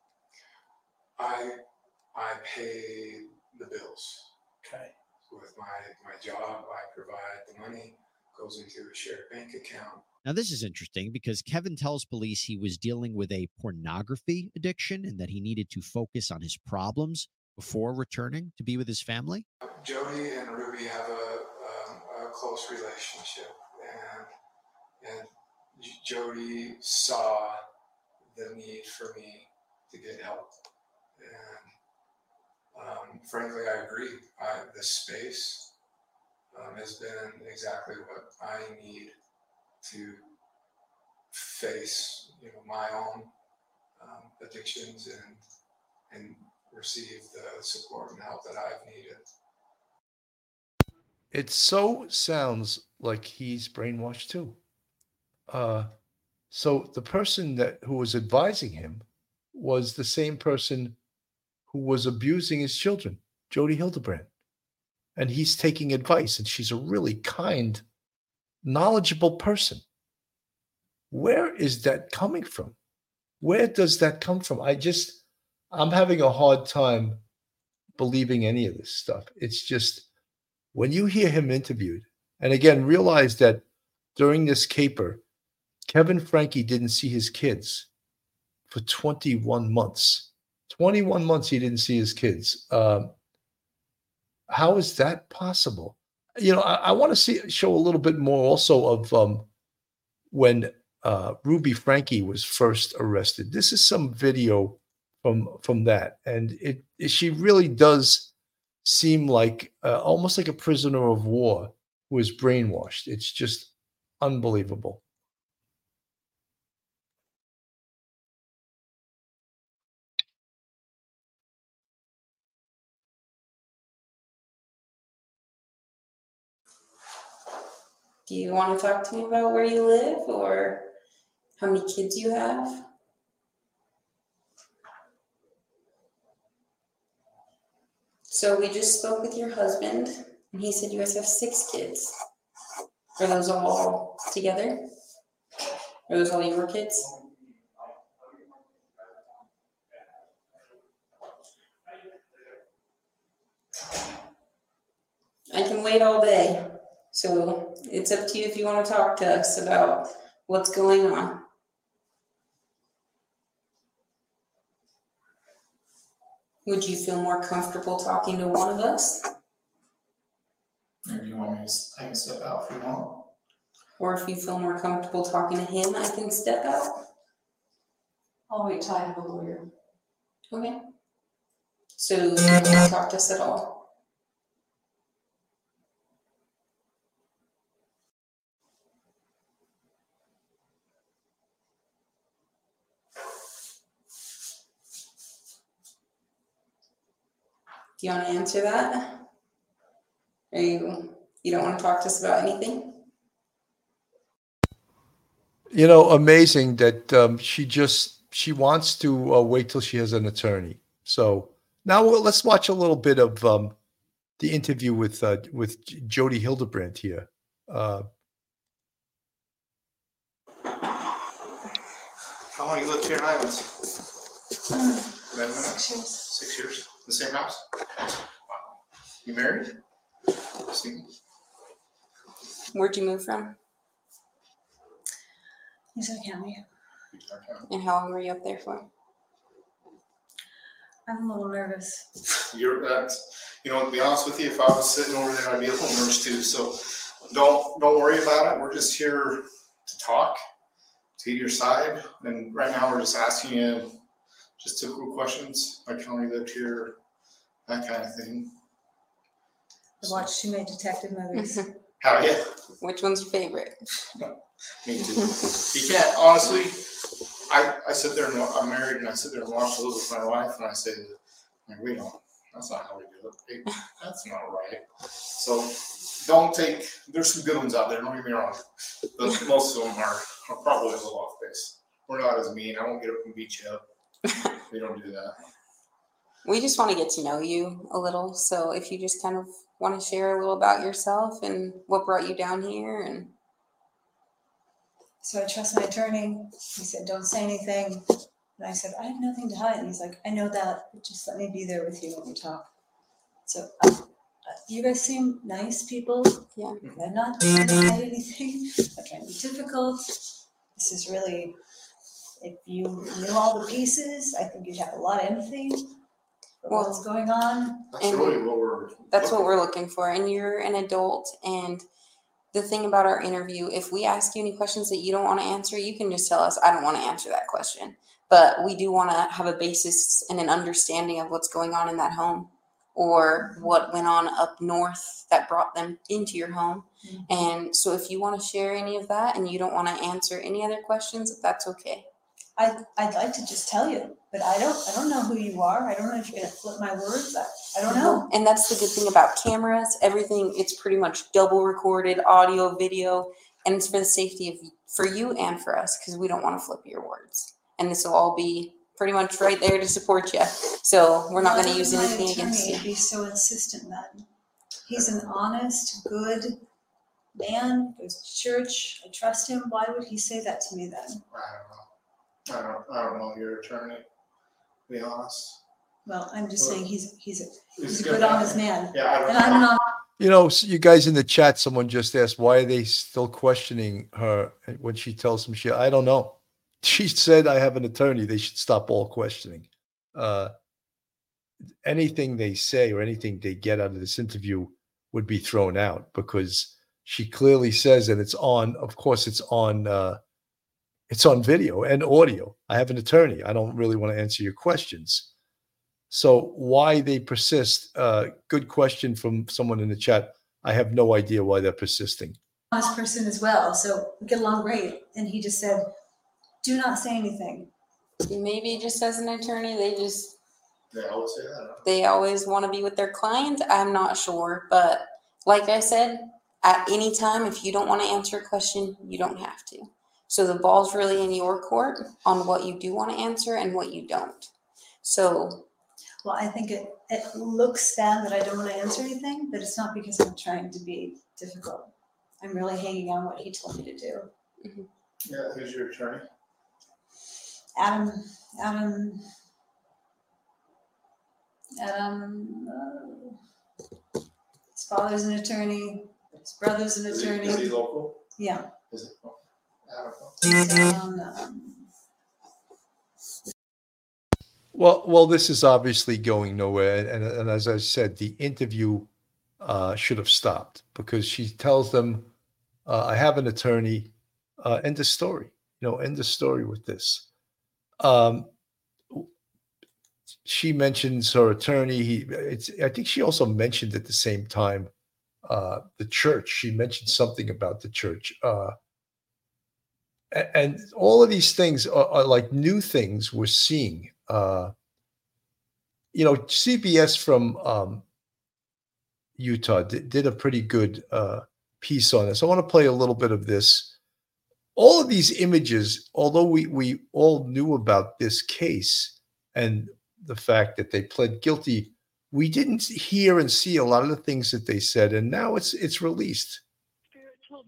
I pay the bills. Okay. With my job, I provide the money, goes into a shared bank account. Now, this is interesting because Kevin tells police he was dealing with a pornography addiction and that he needed to focus on his problems before returning to be with his family. Jody and Ruby have a close relationship, and Jody saw the need for me to get help. And frankly, I agree. The space has been exactly what I need to face, my own addictions and receive the support and help that I've needed. It so sounds like he's brainwashed too. So the person who was advising him was the same person who was abusing his children, Jody Hildebrand. And he's taking advice, and she's a really kind, knowledgeable person. Where is that coming from? Where does that come from? I'm having a hard time believing any of this stuff. It's just, when you hear him interviewed, and again, realize that during this caper, Kevin Franke didn't see his kids for 21 months. 21 months he didn't see his kids. How is that possible? I want to show a little bit more also of when Ruby Franke was first arrested. This is some video from that, and she really does seem like almost like a prisoner of war who is brainwashed. It's just unbelievable. Do you want to talk to me about where you live or how many kids you have? So we just spoke with your husband, and he said you guys have 6 kids. Are those all together? Are those all your kids? I can wait all day. So it's up to you if you want to talk to us about what's going on. Would you feel more comfortable talking to one of us? Or do you want me to, I can step out if you want. Or if you feel more comfortable talking to him, I can step out. I'll wait till I have a lawyer. Okay. So you don't want to talk to us at all? Do you want to answer that? Or you don't want to talk to us about anything? Amazing that she wants to wait till she has an attorney. So now let's watch a little bit of the interview with Jody Hildebrand here. How long you lived here in Islands? 11 minutes. 6 years. The same house? Wow. You married? Single? Where'd you move from? Utah County. And how long were you up there for? I'm a little nervous. You're, you know, to be honest with you, if I was sitting over there, I'd be a little nervous too. So don't worry about it. We're just here to talk, to get your side. And right now we're just asking you just typical questions. Like how long you lived here, that kind of thing. I watched too many detective movies. How, yeah. Which one's your favorite? Me too. You can't, honestly, I sit there and I'm married and I sit there and watch those with my wife and I say, like, we don't, that's not how we do it. That's not right. So don't take, there's some good ones out there, don't get me wrong. But most of them are probably a little off base. We're not as mean. I won't get up and beat you up. We don't do that. We just want to get to know you a little. So if you just kind of want to share a little about yourself and what brought you down here. And so I trust my attorney. He said, don't say anything. And I said, I have nothing to hide. And he's like, I know that, but just let me be there with you when we talk. So you guys seem nice people. Yeah. I'm not trying to hide anything. I'm trying to be difficult. This is really, if you knew all the pieces, I think you'd have a lot of empathy for what's going on. That's what we're looking for. And you're an adult. And the thing about our interview, if we ask you any questions that you don't want to answer, you can just tell us, I don't want to answer that question. But we do want to have a basis and an understanding of what's going on in that home or what went on up north that brought them into your home. And so if you want to share any of that and you don't want to answer any other questions, that's okay. I'd like to just tell you, but I don't know who you are. I don't know if you're gonna flip my words. I don't know. And that's the good thing about cameras. Everything, it's pretty much double recorded, audio, video, and it's for the safety of for you and for us because we don't want to flip your words. And this will all be pretty much right there to support you. So we're not going to use anything against you. He's so insistent that he's an honest, good man. Goes to church. I trust him. Why would he say that to me then? I don't know your attorney, to be honest. Well, I'm just saying he's a good honest man. Yeah, and I'm not. You know, you guys in the chat, someone just asked, why are they still questioning her when she tells them I don't know. She said, I have an attorney. They should stop all questioning. Anything they say or anything they get out of this interview would be thrown out because she clearly says, and it's on, of course, it's on video and audio. I have an attorney. I don't really want to answer your questions. So why they persist? Good question from someone in the chat. I have no idea why they're persisting. Honest person as well, so we get along great. And he just said, "Do not say anything." Maybe just as an attorney, they always say that. They always want to be with their client. I'm not sure, but like I said, at any time, if you don't want to answer a question, you don't have to. So the ball's really in your court on what you do want to answer and what you don't. So. Well, I think it looks bad that I don't want to answer anything, but it's not because I'm trying to be difficult. I'm really hanging on what he told me to do. Mm-hmm. Yeah, who's your attorney? Adam, his father's an attorney, his brother's an attorney. Is he local? Yeah. Is it? I don't know. Well, this is obviously going nowhere. And as I said, the interview should have stopped because she tells them, I have an attorney, end of story, end of story with this. She mentions her attorney. I think she also mentioned at the same time the church. She mentioned something about the church. And all of these things are like new things we're seeing. CBS from Utah did a pretty good piece on this. I want to play a little bit of this. All of these images, although we all knew about this case and the fact that they pled guilty, we didn't hear and see a lot of the things that they said, and now it's released. Spiritual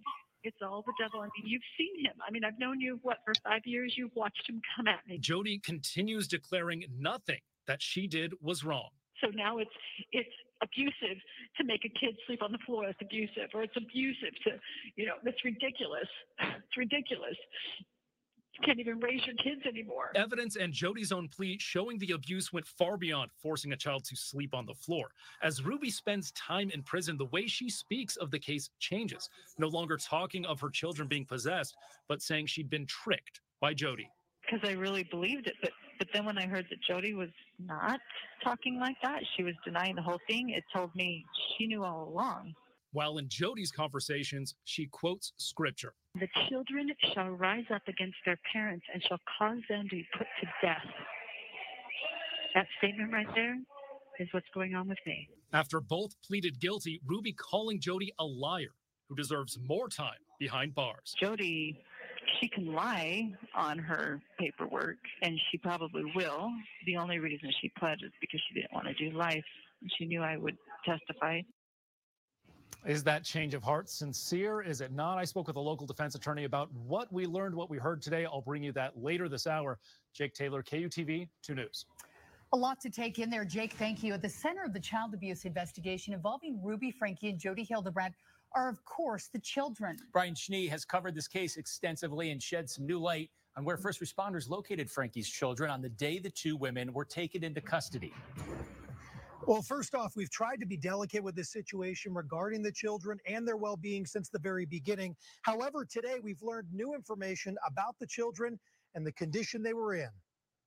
It's all the devil. I mean, you've seen him. I mean, I've known you, for 5 years? You've watched him come at me. Jody continues declaring nothing that she did was wrong. So now it's abusive to make a kid sleep on the floor. It's abusive, or it's abusive to, it's ridiculous. It's ridiculous. You can't even raise your kids anymore. Evidence and Jody's own plea showing the abuse went far beyond forcing a child to sleep on the floor. As Ruby spends time in prison, the way she speaks of the case changes, no longer talking of her children being possessed, but saying she'd been tricked by Jody. Because I really believed it, but then when I heard that Jody was not talking like that, she was denying the whole thing, it told me she knew all along. While in Jody's conversations, she quotes scripture. The children shall rise up against their parents and shall cause them to be put to death. That statement right there is what's going on with me. After both pleaded guilty, Ruby calling Jody a liar who deserves more time behind bars. Jody, she can lie on her paperwork, and she probably will. The only reason she pled is because she didn't want to do life. She knew I would testify. Is that change of heart sincere? Is it not? I spoke with a local defense attorney about what we learned, what we heard today. I'll bring you that later this hour. Jake Taylor, KUTV 2 News. A lot to take in there, Jake. Thank you. At the center of the child abuse investigation involving Ruby Franke and Jody Hildebrandt are, of course, the children. Brian Schnee has covered this case extensively and shed some new light on where first responders located Franke's children on the day the two women were taken into custody. Well, first off, we've tried to be delicate with this situation regarding the children and their well-being since the very beginning. However, today we've learned new information about the children and the condition they were in.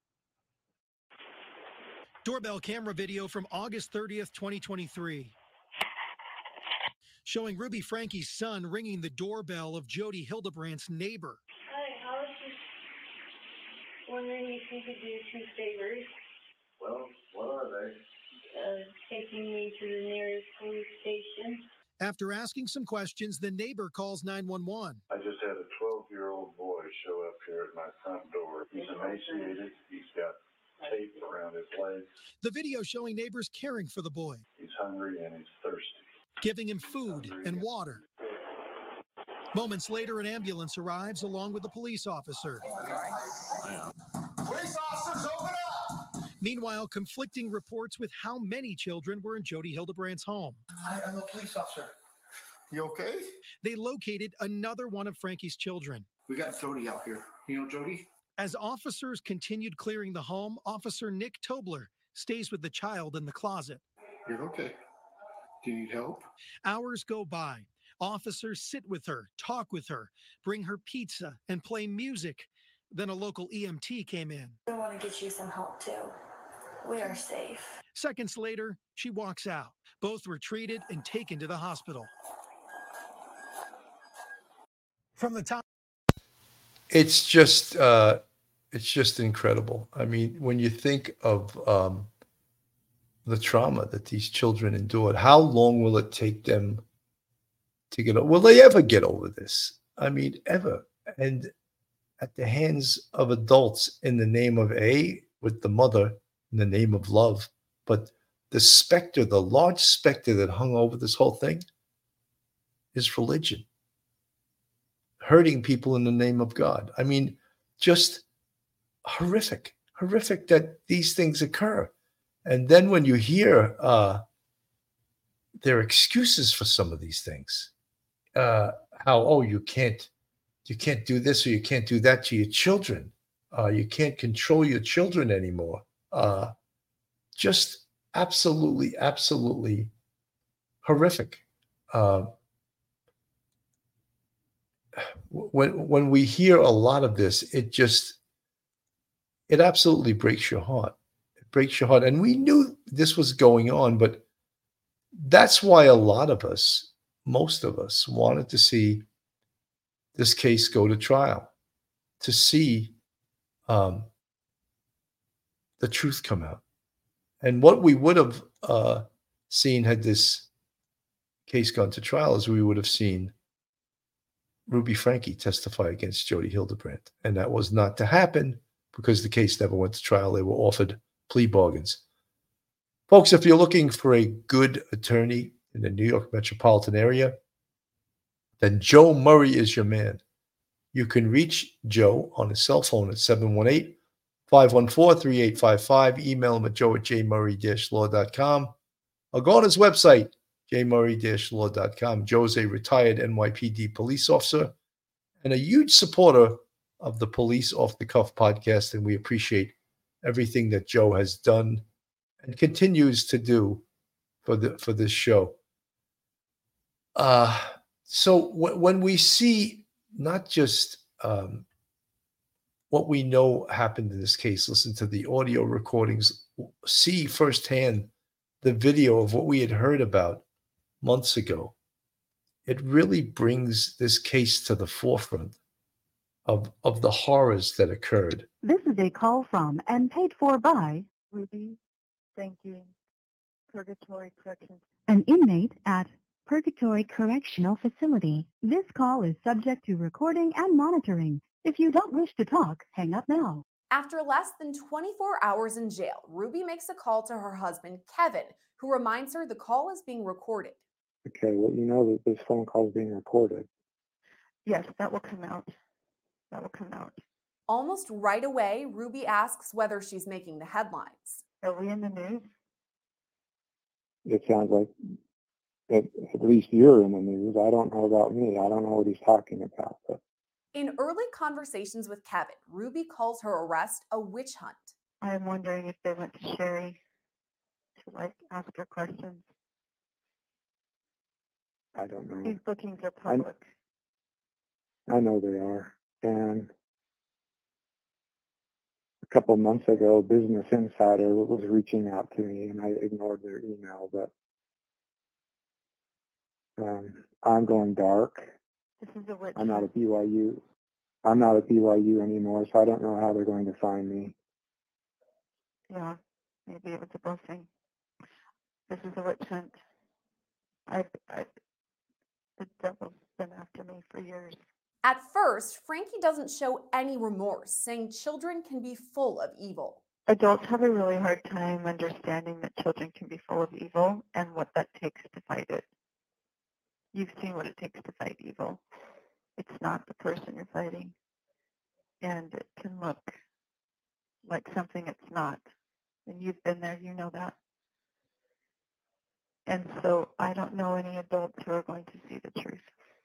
Doorbell camera video from August 30th, 2023. Showing Ruby Franke's son ringing the doorbell of Jody Hildebrandt's neighbor. Hi, I was just wondering if you could do 2 favors. Well, what are they? Taking me to the nearest police station. After asking some questions, the neighbor calls 911. I just had a 12-year-old boy show up here at my front door. He's emaciated. He's got tape around his legs. The video showing neighbors caring for the boy. He's hungry and he's thirsty. Giving him food and water. Moments later, an ambulance arrives along with the police officer. Police officers, open up! Meanwhile, conflicting reports with how many children were in Jody Hildebrandt's home. I'm a police officer. You okay? They located another one of Franke's children. We got Jody out here. You know Jody? As officers continued clearing the home, Officer Nick Tobler stays with the child in the closet. You're okay. Do you need help? Hours go by. Officers sit with her, talk with her, bring her pizza, and play music. Then a local EMT came in. I want to get you some help too. We are safe. Seconds later, she walks out. Both were treated and taken to the hospital. From the top. It's just incredible. I mean, when you think of the trauma that these children endured, how long will it take them to get over? Will they ever get over this? I mean, ever? And at the hands of adults in the name of with the mother in the name of love. But the specter, the large specter that hung over this whole thing is religion. Hurting people in the name of God. I mean, just horrific that these things occur. And then when you hear their excuses for some of these things, you can't do this or you can't do that to your children. You can't control your children anymore. Just absolutely horrific. When we hear a lot of this, it absolutely breaks your heart. It breaks your heart. And we knew this was going on, but that's why a lot of us, most of us, wanted to see this case go to trial, to see the truth come out. And what we would have seen had this case gone to trial is we would have seen Ruby Franke testify against Jody Hildebrandt. And that was not to happen because the case never went to trial. They were offered plea bargains. Folks, if you're looking for a good attorney in the New York metropolitan area, then Joe Murray is your man. You can reach Joe on his cell phone at 718-514-3855. Email him at joe@jmurray-law.com or go on his website, jmurray-law.com. Joe's a retired NYPD police officer and a huge supporter of the Police Off the Cuff podcast, and we appreciate everything that Joe has done and continues to do for this show. So when we see not just what we know happened in this case, listen to the audio recordings, see firsthand the video of what we had heard about months ago, it really brings this case to the forefront of the horrors that occurred. This is a call from and paid for by Ruby Frankie, Purgatory Corrections, an inmate at Purgatory Correctional Facility. This call is subject to recording and monitoring. If you don't wish to talk, hang up now. After less than 24 hours in jail, Ruby makes a call to her husband, Kevin, who reminds her the call is being recorded. Okay, well, you know that this phone call is being recorded. Yes, that will come out. That will come out. Almost right away, Ruby asks whether she's making the headlines. Are we in the news? It sounds like at least you're in the news. I don't know about me. I don't know what he's talking about. But In early conversations with Kevin, Ruby calls her arrest a witch hunt. I'm wondering if they went to Sherry to ask her questions. I don't know. These bookings are public. I know they are. And a couple of months ago, Business Insider was reaching out to me, and I ignored their email. But I'm going dark. This is a witch I'm not at BYU. I'm not at BYU anymore, so I don't know how they're going to find me. Yeah, maybe it was a blessing. This is a witch hunt. The devil's been after me for years. At first, Frankie doesn't show any remorse, saying children can be full of evil. Adults have a really hard time understanding that children can be full of evil and what that takes to fight it. You've seen what it takes to fight evil. It's not the person you're fighting. And it can look like something it's not. And you've been there, you know that. And so I don't know any adults who are going to see the truth.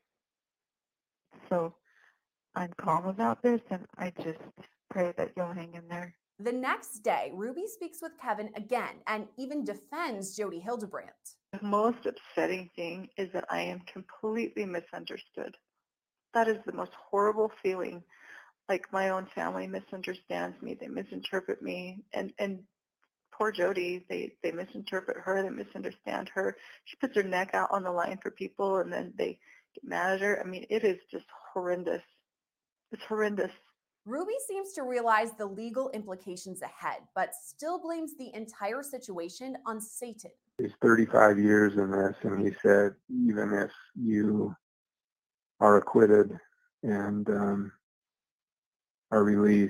So I'm calm about this, and I just pray that you'll hang in there. The next day, Ruby speaks with Kevin again and even defends Jody Hildebrandt. The most upsetting thing is that I am completely misunderstood. That is the most horrible feeling. Like my own family misunderstands me. They misinterpret me. And poor Jody, they misinterpret her. They misunderstand her. She puts her neck out on the line for people, and then they get mad at her. I mean, it is just horrendous. It's horrendous. Ruby seems to realize the legal implications ahead, but still blames the entire situation on Satan. He's 35 years in this, and he said, even if you are acquitted and are released,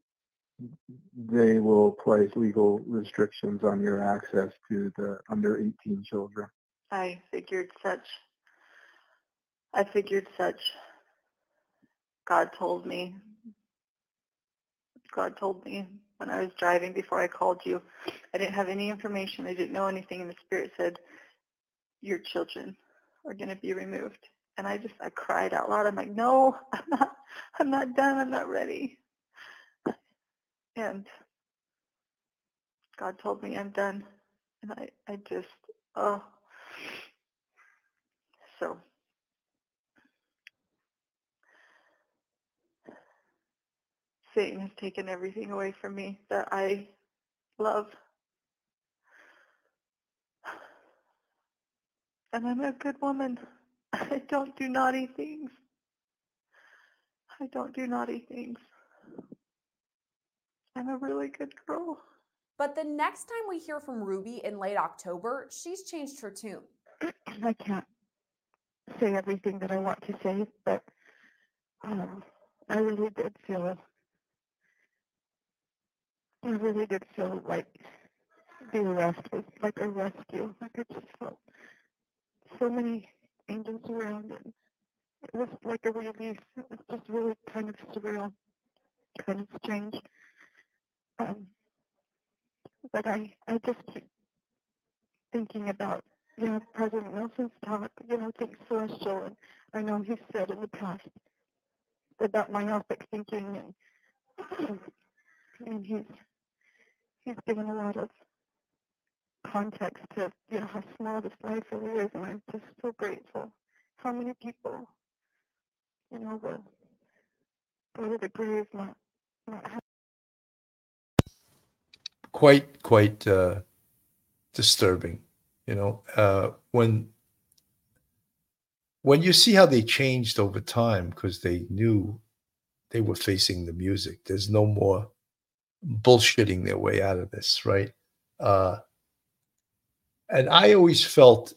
they will place legal restrictions on your access to the under 18 children. I figured such. God told me when I was driving before I called you. I didn't have any information. I didn't know anything, and the Spirit said, your children are going to be removed. And I cried out loud. I'm like, no, I'm not done. I'm not ready. And God told me I'm done. And so Satan has taken everything away from me that I love. And I'm a good woman. I don't do naughty things. I'm a really good girl. But the next time we hear from Ruby in late October, she's changed her tune. I can't say everything that I want to say, but I really did feel like the arrest was like a rescue. Like I just felt so many angels around, and It was like a release. It was just really kind of surreal, kind of strange. But I just keep thinking about, President Nelson's talk, think celestial. And I know he said in the past about myopic thinking, and he's given a lot of context to, how small this life really is, and I'm just so grateful. How many people, will go to the grave not Quite disturbing, when you see how they changed over time because they knew they were facing the music. There's no more bullshitting their way out of this, right? And I always felt,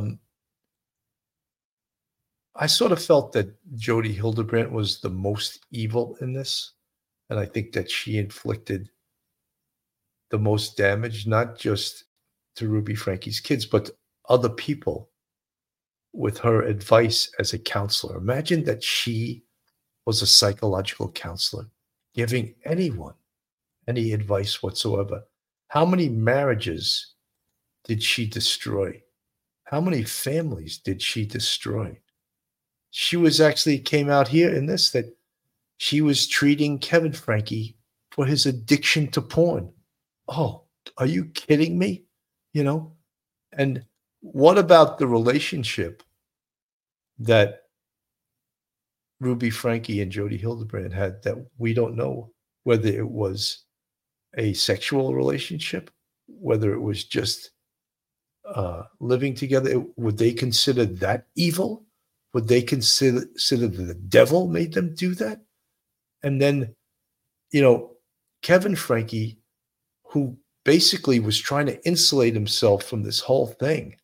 I sort of felt that Jodi Hildebrandt was the most evil in this. And I think that she inflicted the most damage, not just to Ruby Franke's kids, but other people with her advice as a counselor. Imagine that she was a psychological counselor, giving anyone any advice whatsoever. How many marriages did she destroy? How many families did she destroy? She was actually came out here in this that she was treating Kevin Franke for his addiction to porn. Oh, are you kidding me? And what about the relationship that Ruby Franke and Jodi Hildebrandt had that we don't know whether it was a sexual relationship, whether it was just living together? Would they consider that evil? Would they consider that the devil made them do that? And then, Kevin Franke, who basically was trying to insulate himself from this whole thing,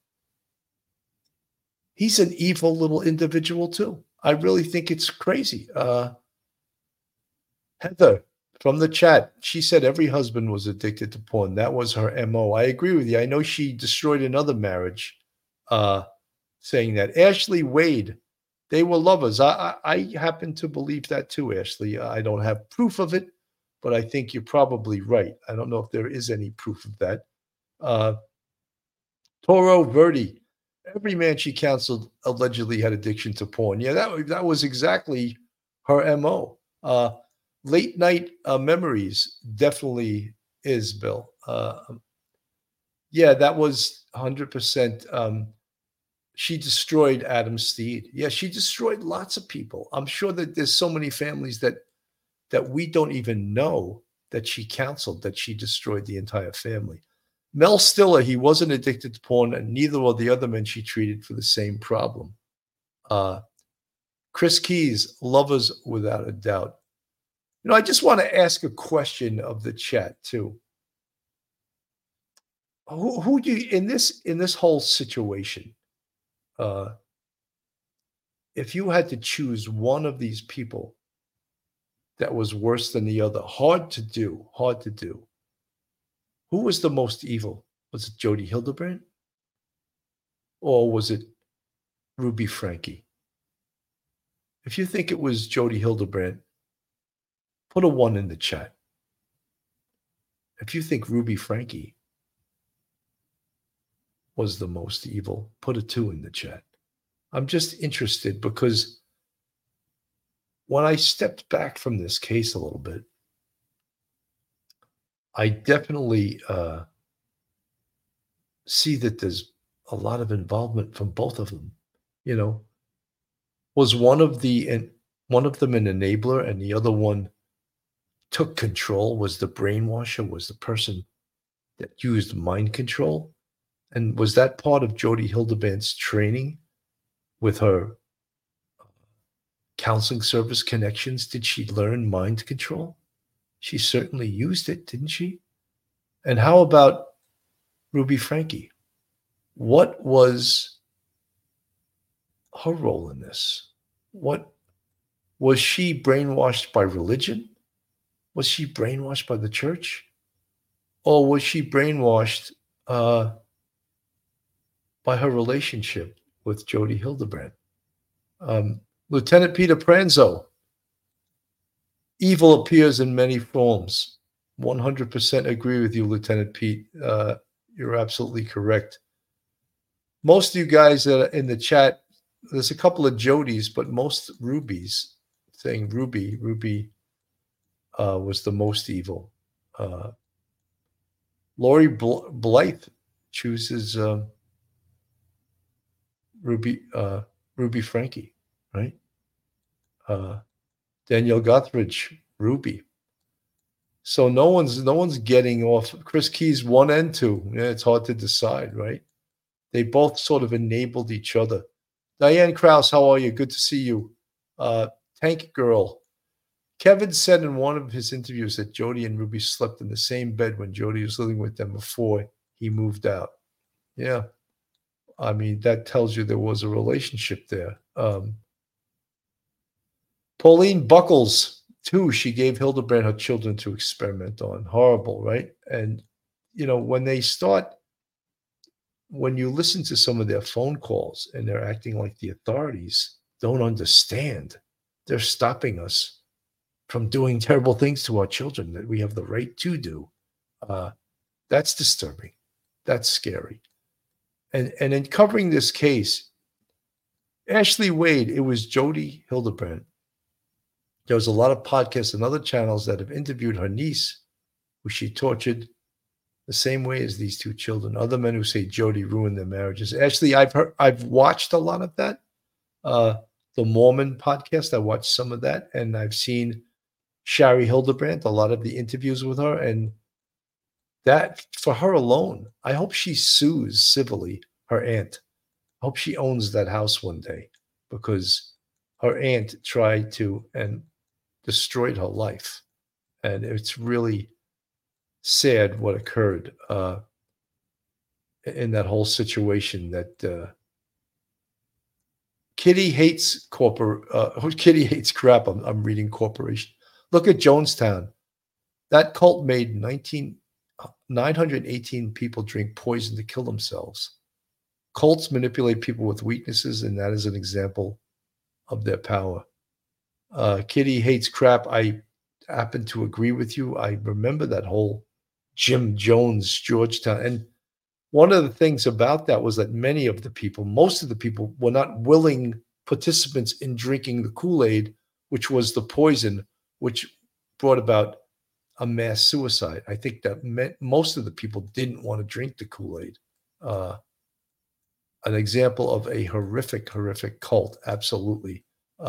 he's an evil little individual too. I really think it's crazy. Heather from the chat, she said every husband was addicted to porn. That was her MO. I agree with you. I know she destroyed another marriage saying that. Ashley Wade, they were lovers. I happen to believe that too, Ashley. I don't have proof of it, but I think you're probably right. I don't know if there is any proof of that. Toro Verdi, every man she counseled allegedly had addiction to porn. Yeah, that was exactly her MO. Late night memories definitely is, Bill. Yeah, that was 100%. She destroyed Adam Steed. Yeah, she destroyed lots of people. I'm sure that there's so many families that we don't even know that she counseled, that she destroyed the entire family. Mel Stiller, he wasn't addicted to porn, and neither were the other men she treated for the same problem. Chris Keys, lovers without a doubt. I just want to ask a question of the chat too. Who do you in this whole situation? If you had to choose one of these people that was worse than the other, hard to do. Who was the most evil? Was it Jodi Hildebrandt? Or was it Ruby Franke? If you think it was Jodi Hildebrandt, put a 1 in the chat. If you think Ruby Franke was the most evil, put a 2 in the chat. I'm just interested because when I stepped back from this case a little bit, I definitely see that there's a lot of involvement from both of them. Was one of them an enabler and the other one took control? Was the brainwasher? Was the person that used mind control? And was that part of Jodi Hildebrandt's training with her counseling service connections? Did she learn mind control? She certainly used it, didn't she? And how about Ruby Franke? What was her role in this? What was she brainwashed by religion? Was she brainwashed by the church? Or was she brainwashed by her relationship with Jodi Hildebrandt? Lieutenant Peter Pranzo. Evil appears in many forms. 100% agree with you, Lieutenant Pete. You're absolutely correct. Most of you guys that are in the chat, there's a couple of Jodys, but most Rubies saying Ruby was the most evil. Lori Blythe chooses Ruby Frankie, right? Danielle Guthridge, Ruby. So no one's getting off. Chris Keys 1 and 2. Yeah, it's hard to decide, right? They both sort of enabled each other. Diane Krause, how are you? Good to see you. Tank Girl. Kevin said in one of his interviews that Jody and Ruby slept in the same bed when Jody was living with them before he moved out. Yeah. I mean, that tells you there was a relationship there. Pauline Buckles, too, she gave Hildebrand her children to experiment on. Horrible, right? And, you know, when you listen to some of their phone calls and they're acting like the authorities don't understand, they're stopping us from doing terrible things to our children that we have the right to do. That's disturbing. That's scary. And in covering this case, Ashley Wade, it was Jody Hildebrand. There was a lot of podcasts and other channels that have interviewed her niece, who she tortured the same way as these two children. Other men who say Jody ruined their marriages. Ashley, I've watched a lot of that. The Mormon podcast, I watched some of that, and I've seen Shari Hildebrand, a lot of the interviews with her, and that for her alone, I hope she sues civilly her aunt. I hope she owns that house one day, because her aunt tried to and destroyed her life. And it's really sad what occurred in that whole situation. That Kitty hates Kitty hates crap. I'm reading corporation. Look at Jonestown. That cult made 918 people drink poison to kill themselves. Cults manipulate people with weaknesses, and that is an example of their power. Kitty hates crap. I happen to agree with you. I remember that whole Jim Jones, Georgetown. And one of the things about that was that most of the people were not willing participants in drinking the Kool-Aid, which was the poison, which brought about a mass suicide. I think that most of the people didn't want to drink the Kool-Aid. An example of a horrific cult. Absolutely.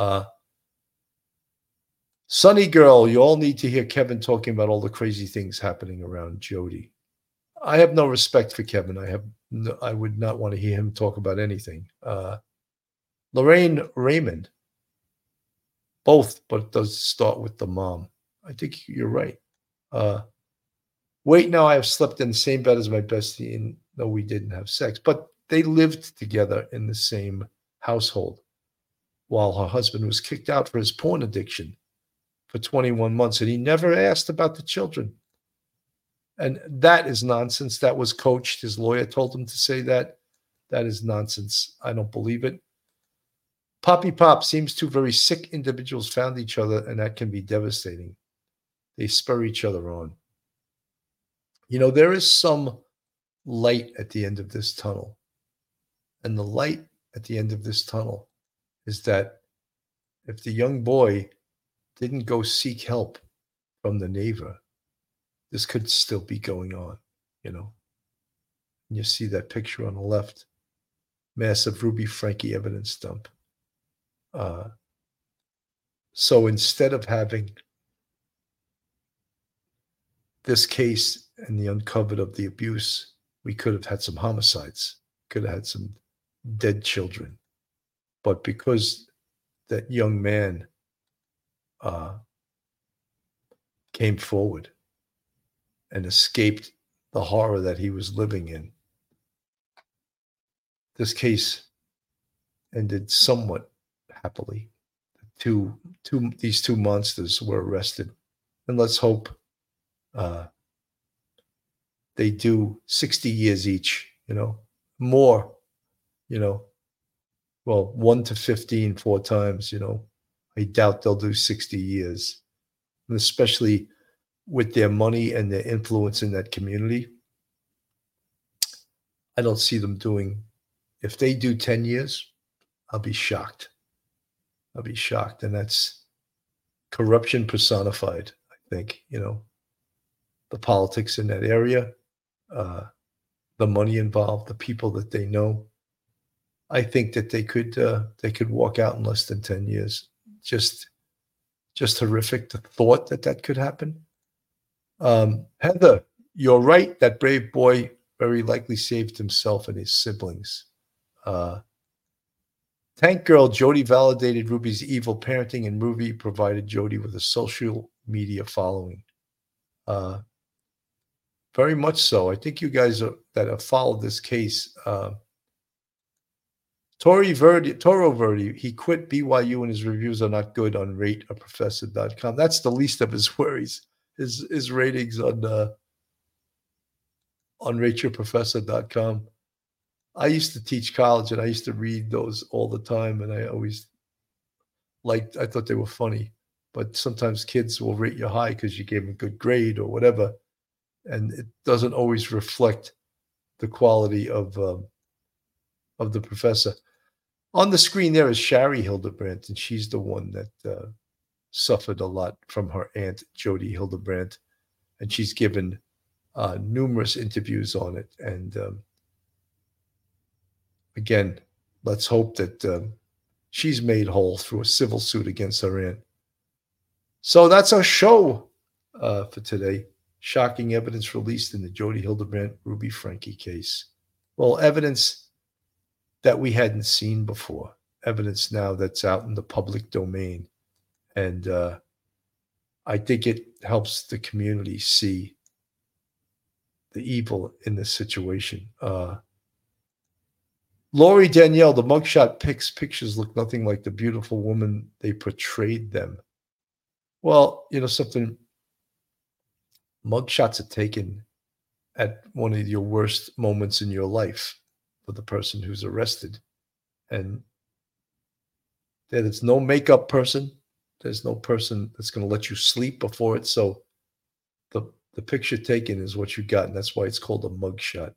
Sunny Girl, you all need to hear Kevin talking about all the crazy things happening around Jody. I have no respect for Kevin. I would not want to hear him talk about anything. Lorraine Raymond, both, but it does start with the mom. I think you're right. Wait, now I have slept in the same bed as my bestie, and no, we didn't have sex, but they lived together in the same household while her husband was kicked out for his porn addiction for 21 months, and he never asked about the children. And that is nonsense. That was coached. His lawyer told him to say that. That is nonsense. I don't believe it. Poppy Pop, seems two very sick individuals found each other, and that can be devastating. They spur each other on. You know, there is some light at the end of this tunnel. And the light at the end of this tunnel is that if the young boy didn't go seek help from the neighbor, this could still be going on, you know. And you see that picture on the left, massive Ruby Frankie evidence dump. So instead of having this case and the uncovered of the abuse, we could have had some homicides, could have had some dead children. But because that young man came forward and escaped the horror that he was living in, this case ended somewhat happily. These two monsters were arrested, and let's hope they do 60 years each, you know, more, you know, well, 1 to 15 4 times, I doubt they'll do 60 years. And especially with their money and their influence in that community, I don't see them doing, if they do 10 years, I'll be shocked. I'll be shocked. And that's corruption personified, I think, the politics in that area, the money involved, the people that they know. I think that they could walk out in less than 10 years. Just horrific, the thought that could happen. Heather, you're right. That brave boy very likely saved himself and his siblings. Tank Girl, Jody validated Ruby's evil parenting, and Ruby provided Jody with a social media following. Very much so. I think you guys that have followed this case, Toro Verdi, he quit BYU and his reviews are not good on rateaprofessor.com. That's the least of his worries. His ratings on rateyourprofessor.com. I used to teach college and I used to read those all the time, and I always I thought they were funny. But sometimes kids will rate you high because you gave them a good grade or whatever, and it doesn't always reflect the quality of the professor. On the screen there is Shari Hildebrandt, and she's the one that suffered a lot from her aunt, Jody Hildebrandt, and she's given numerous interviews on it. And again, let's hope that she's made whole through a civil suit against her aunt. So that's our show for today. Shocking evidence released in the Jody Hildebrandt Ruby Franke case. Well, evidence that we hadn't seen before. Evidence now that's out in the public domain. And I think it helps the community see the evil in this situation. Lori Danielle, the mugshot pictures look nothing like the beautiful woman they portrayed them. Well, something, mugshots are taken at one of your worst moments in your life for the person who's arrested. And there's no makeup person. There's no person that's going to let you sleep before it. So the picture taken is what you got, and that's why it's called a mugshot.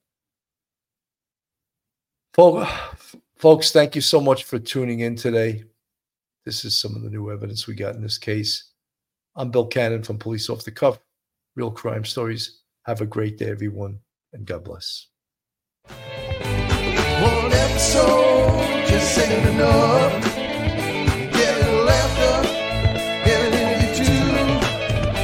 Folks, thank you so much for tuning in today. This is some of the new evidence we got in this case. I'm Bill Cannon from Police Off the Cuff, Real Crime Stories. Have a great day, everyone, and God bless. One episode just ain't enough.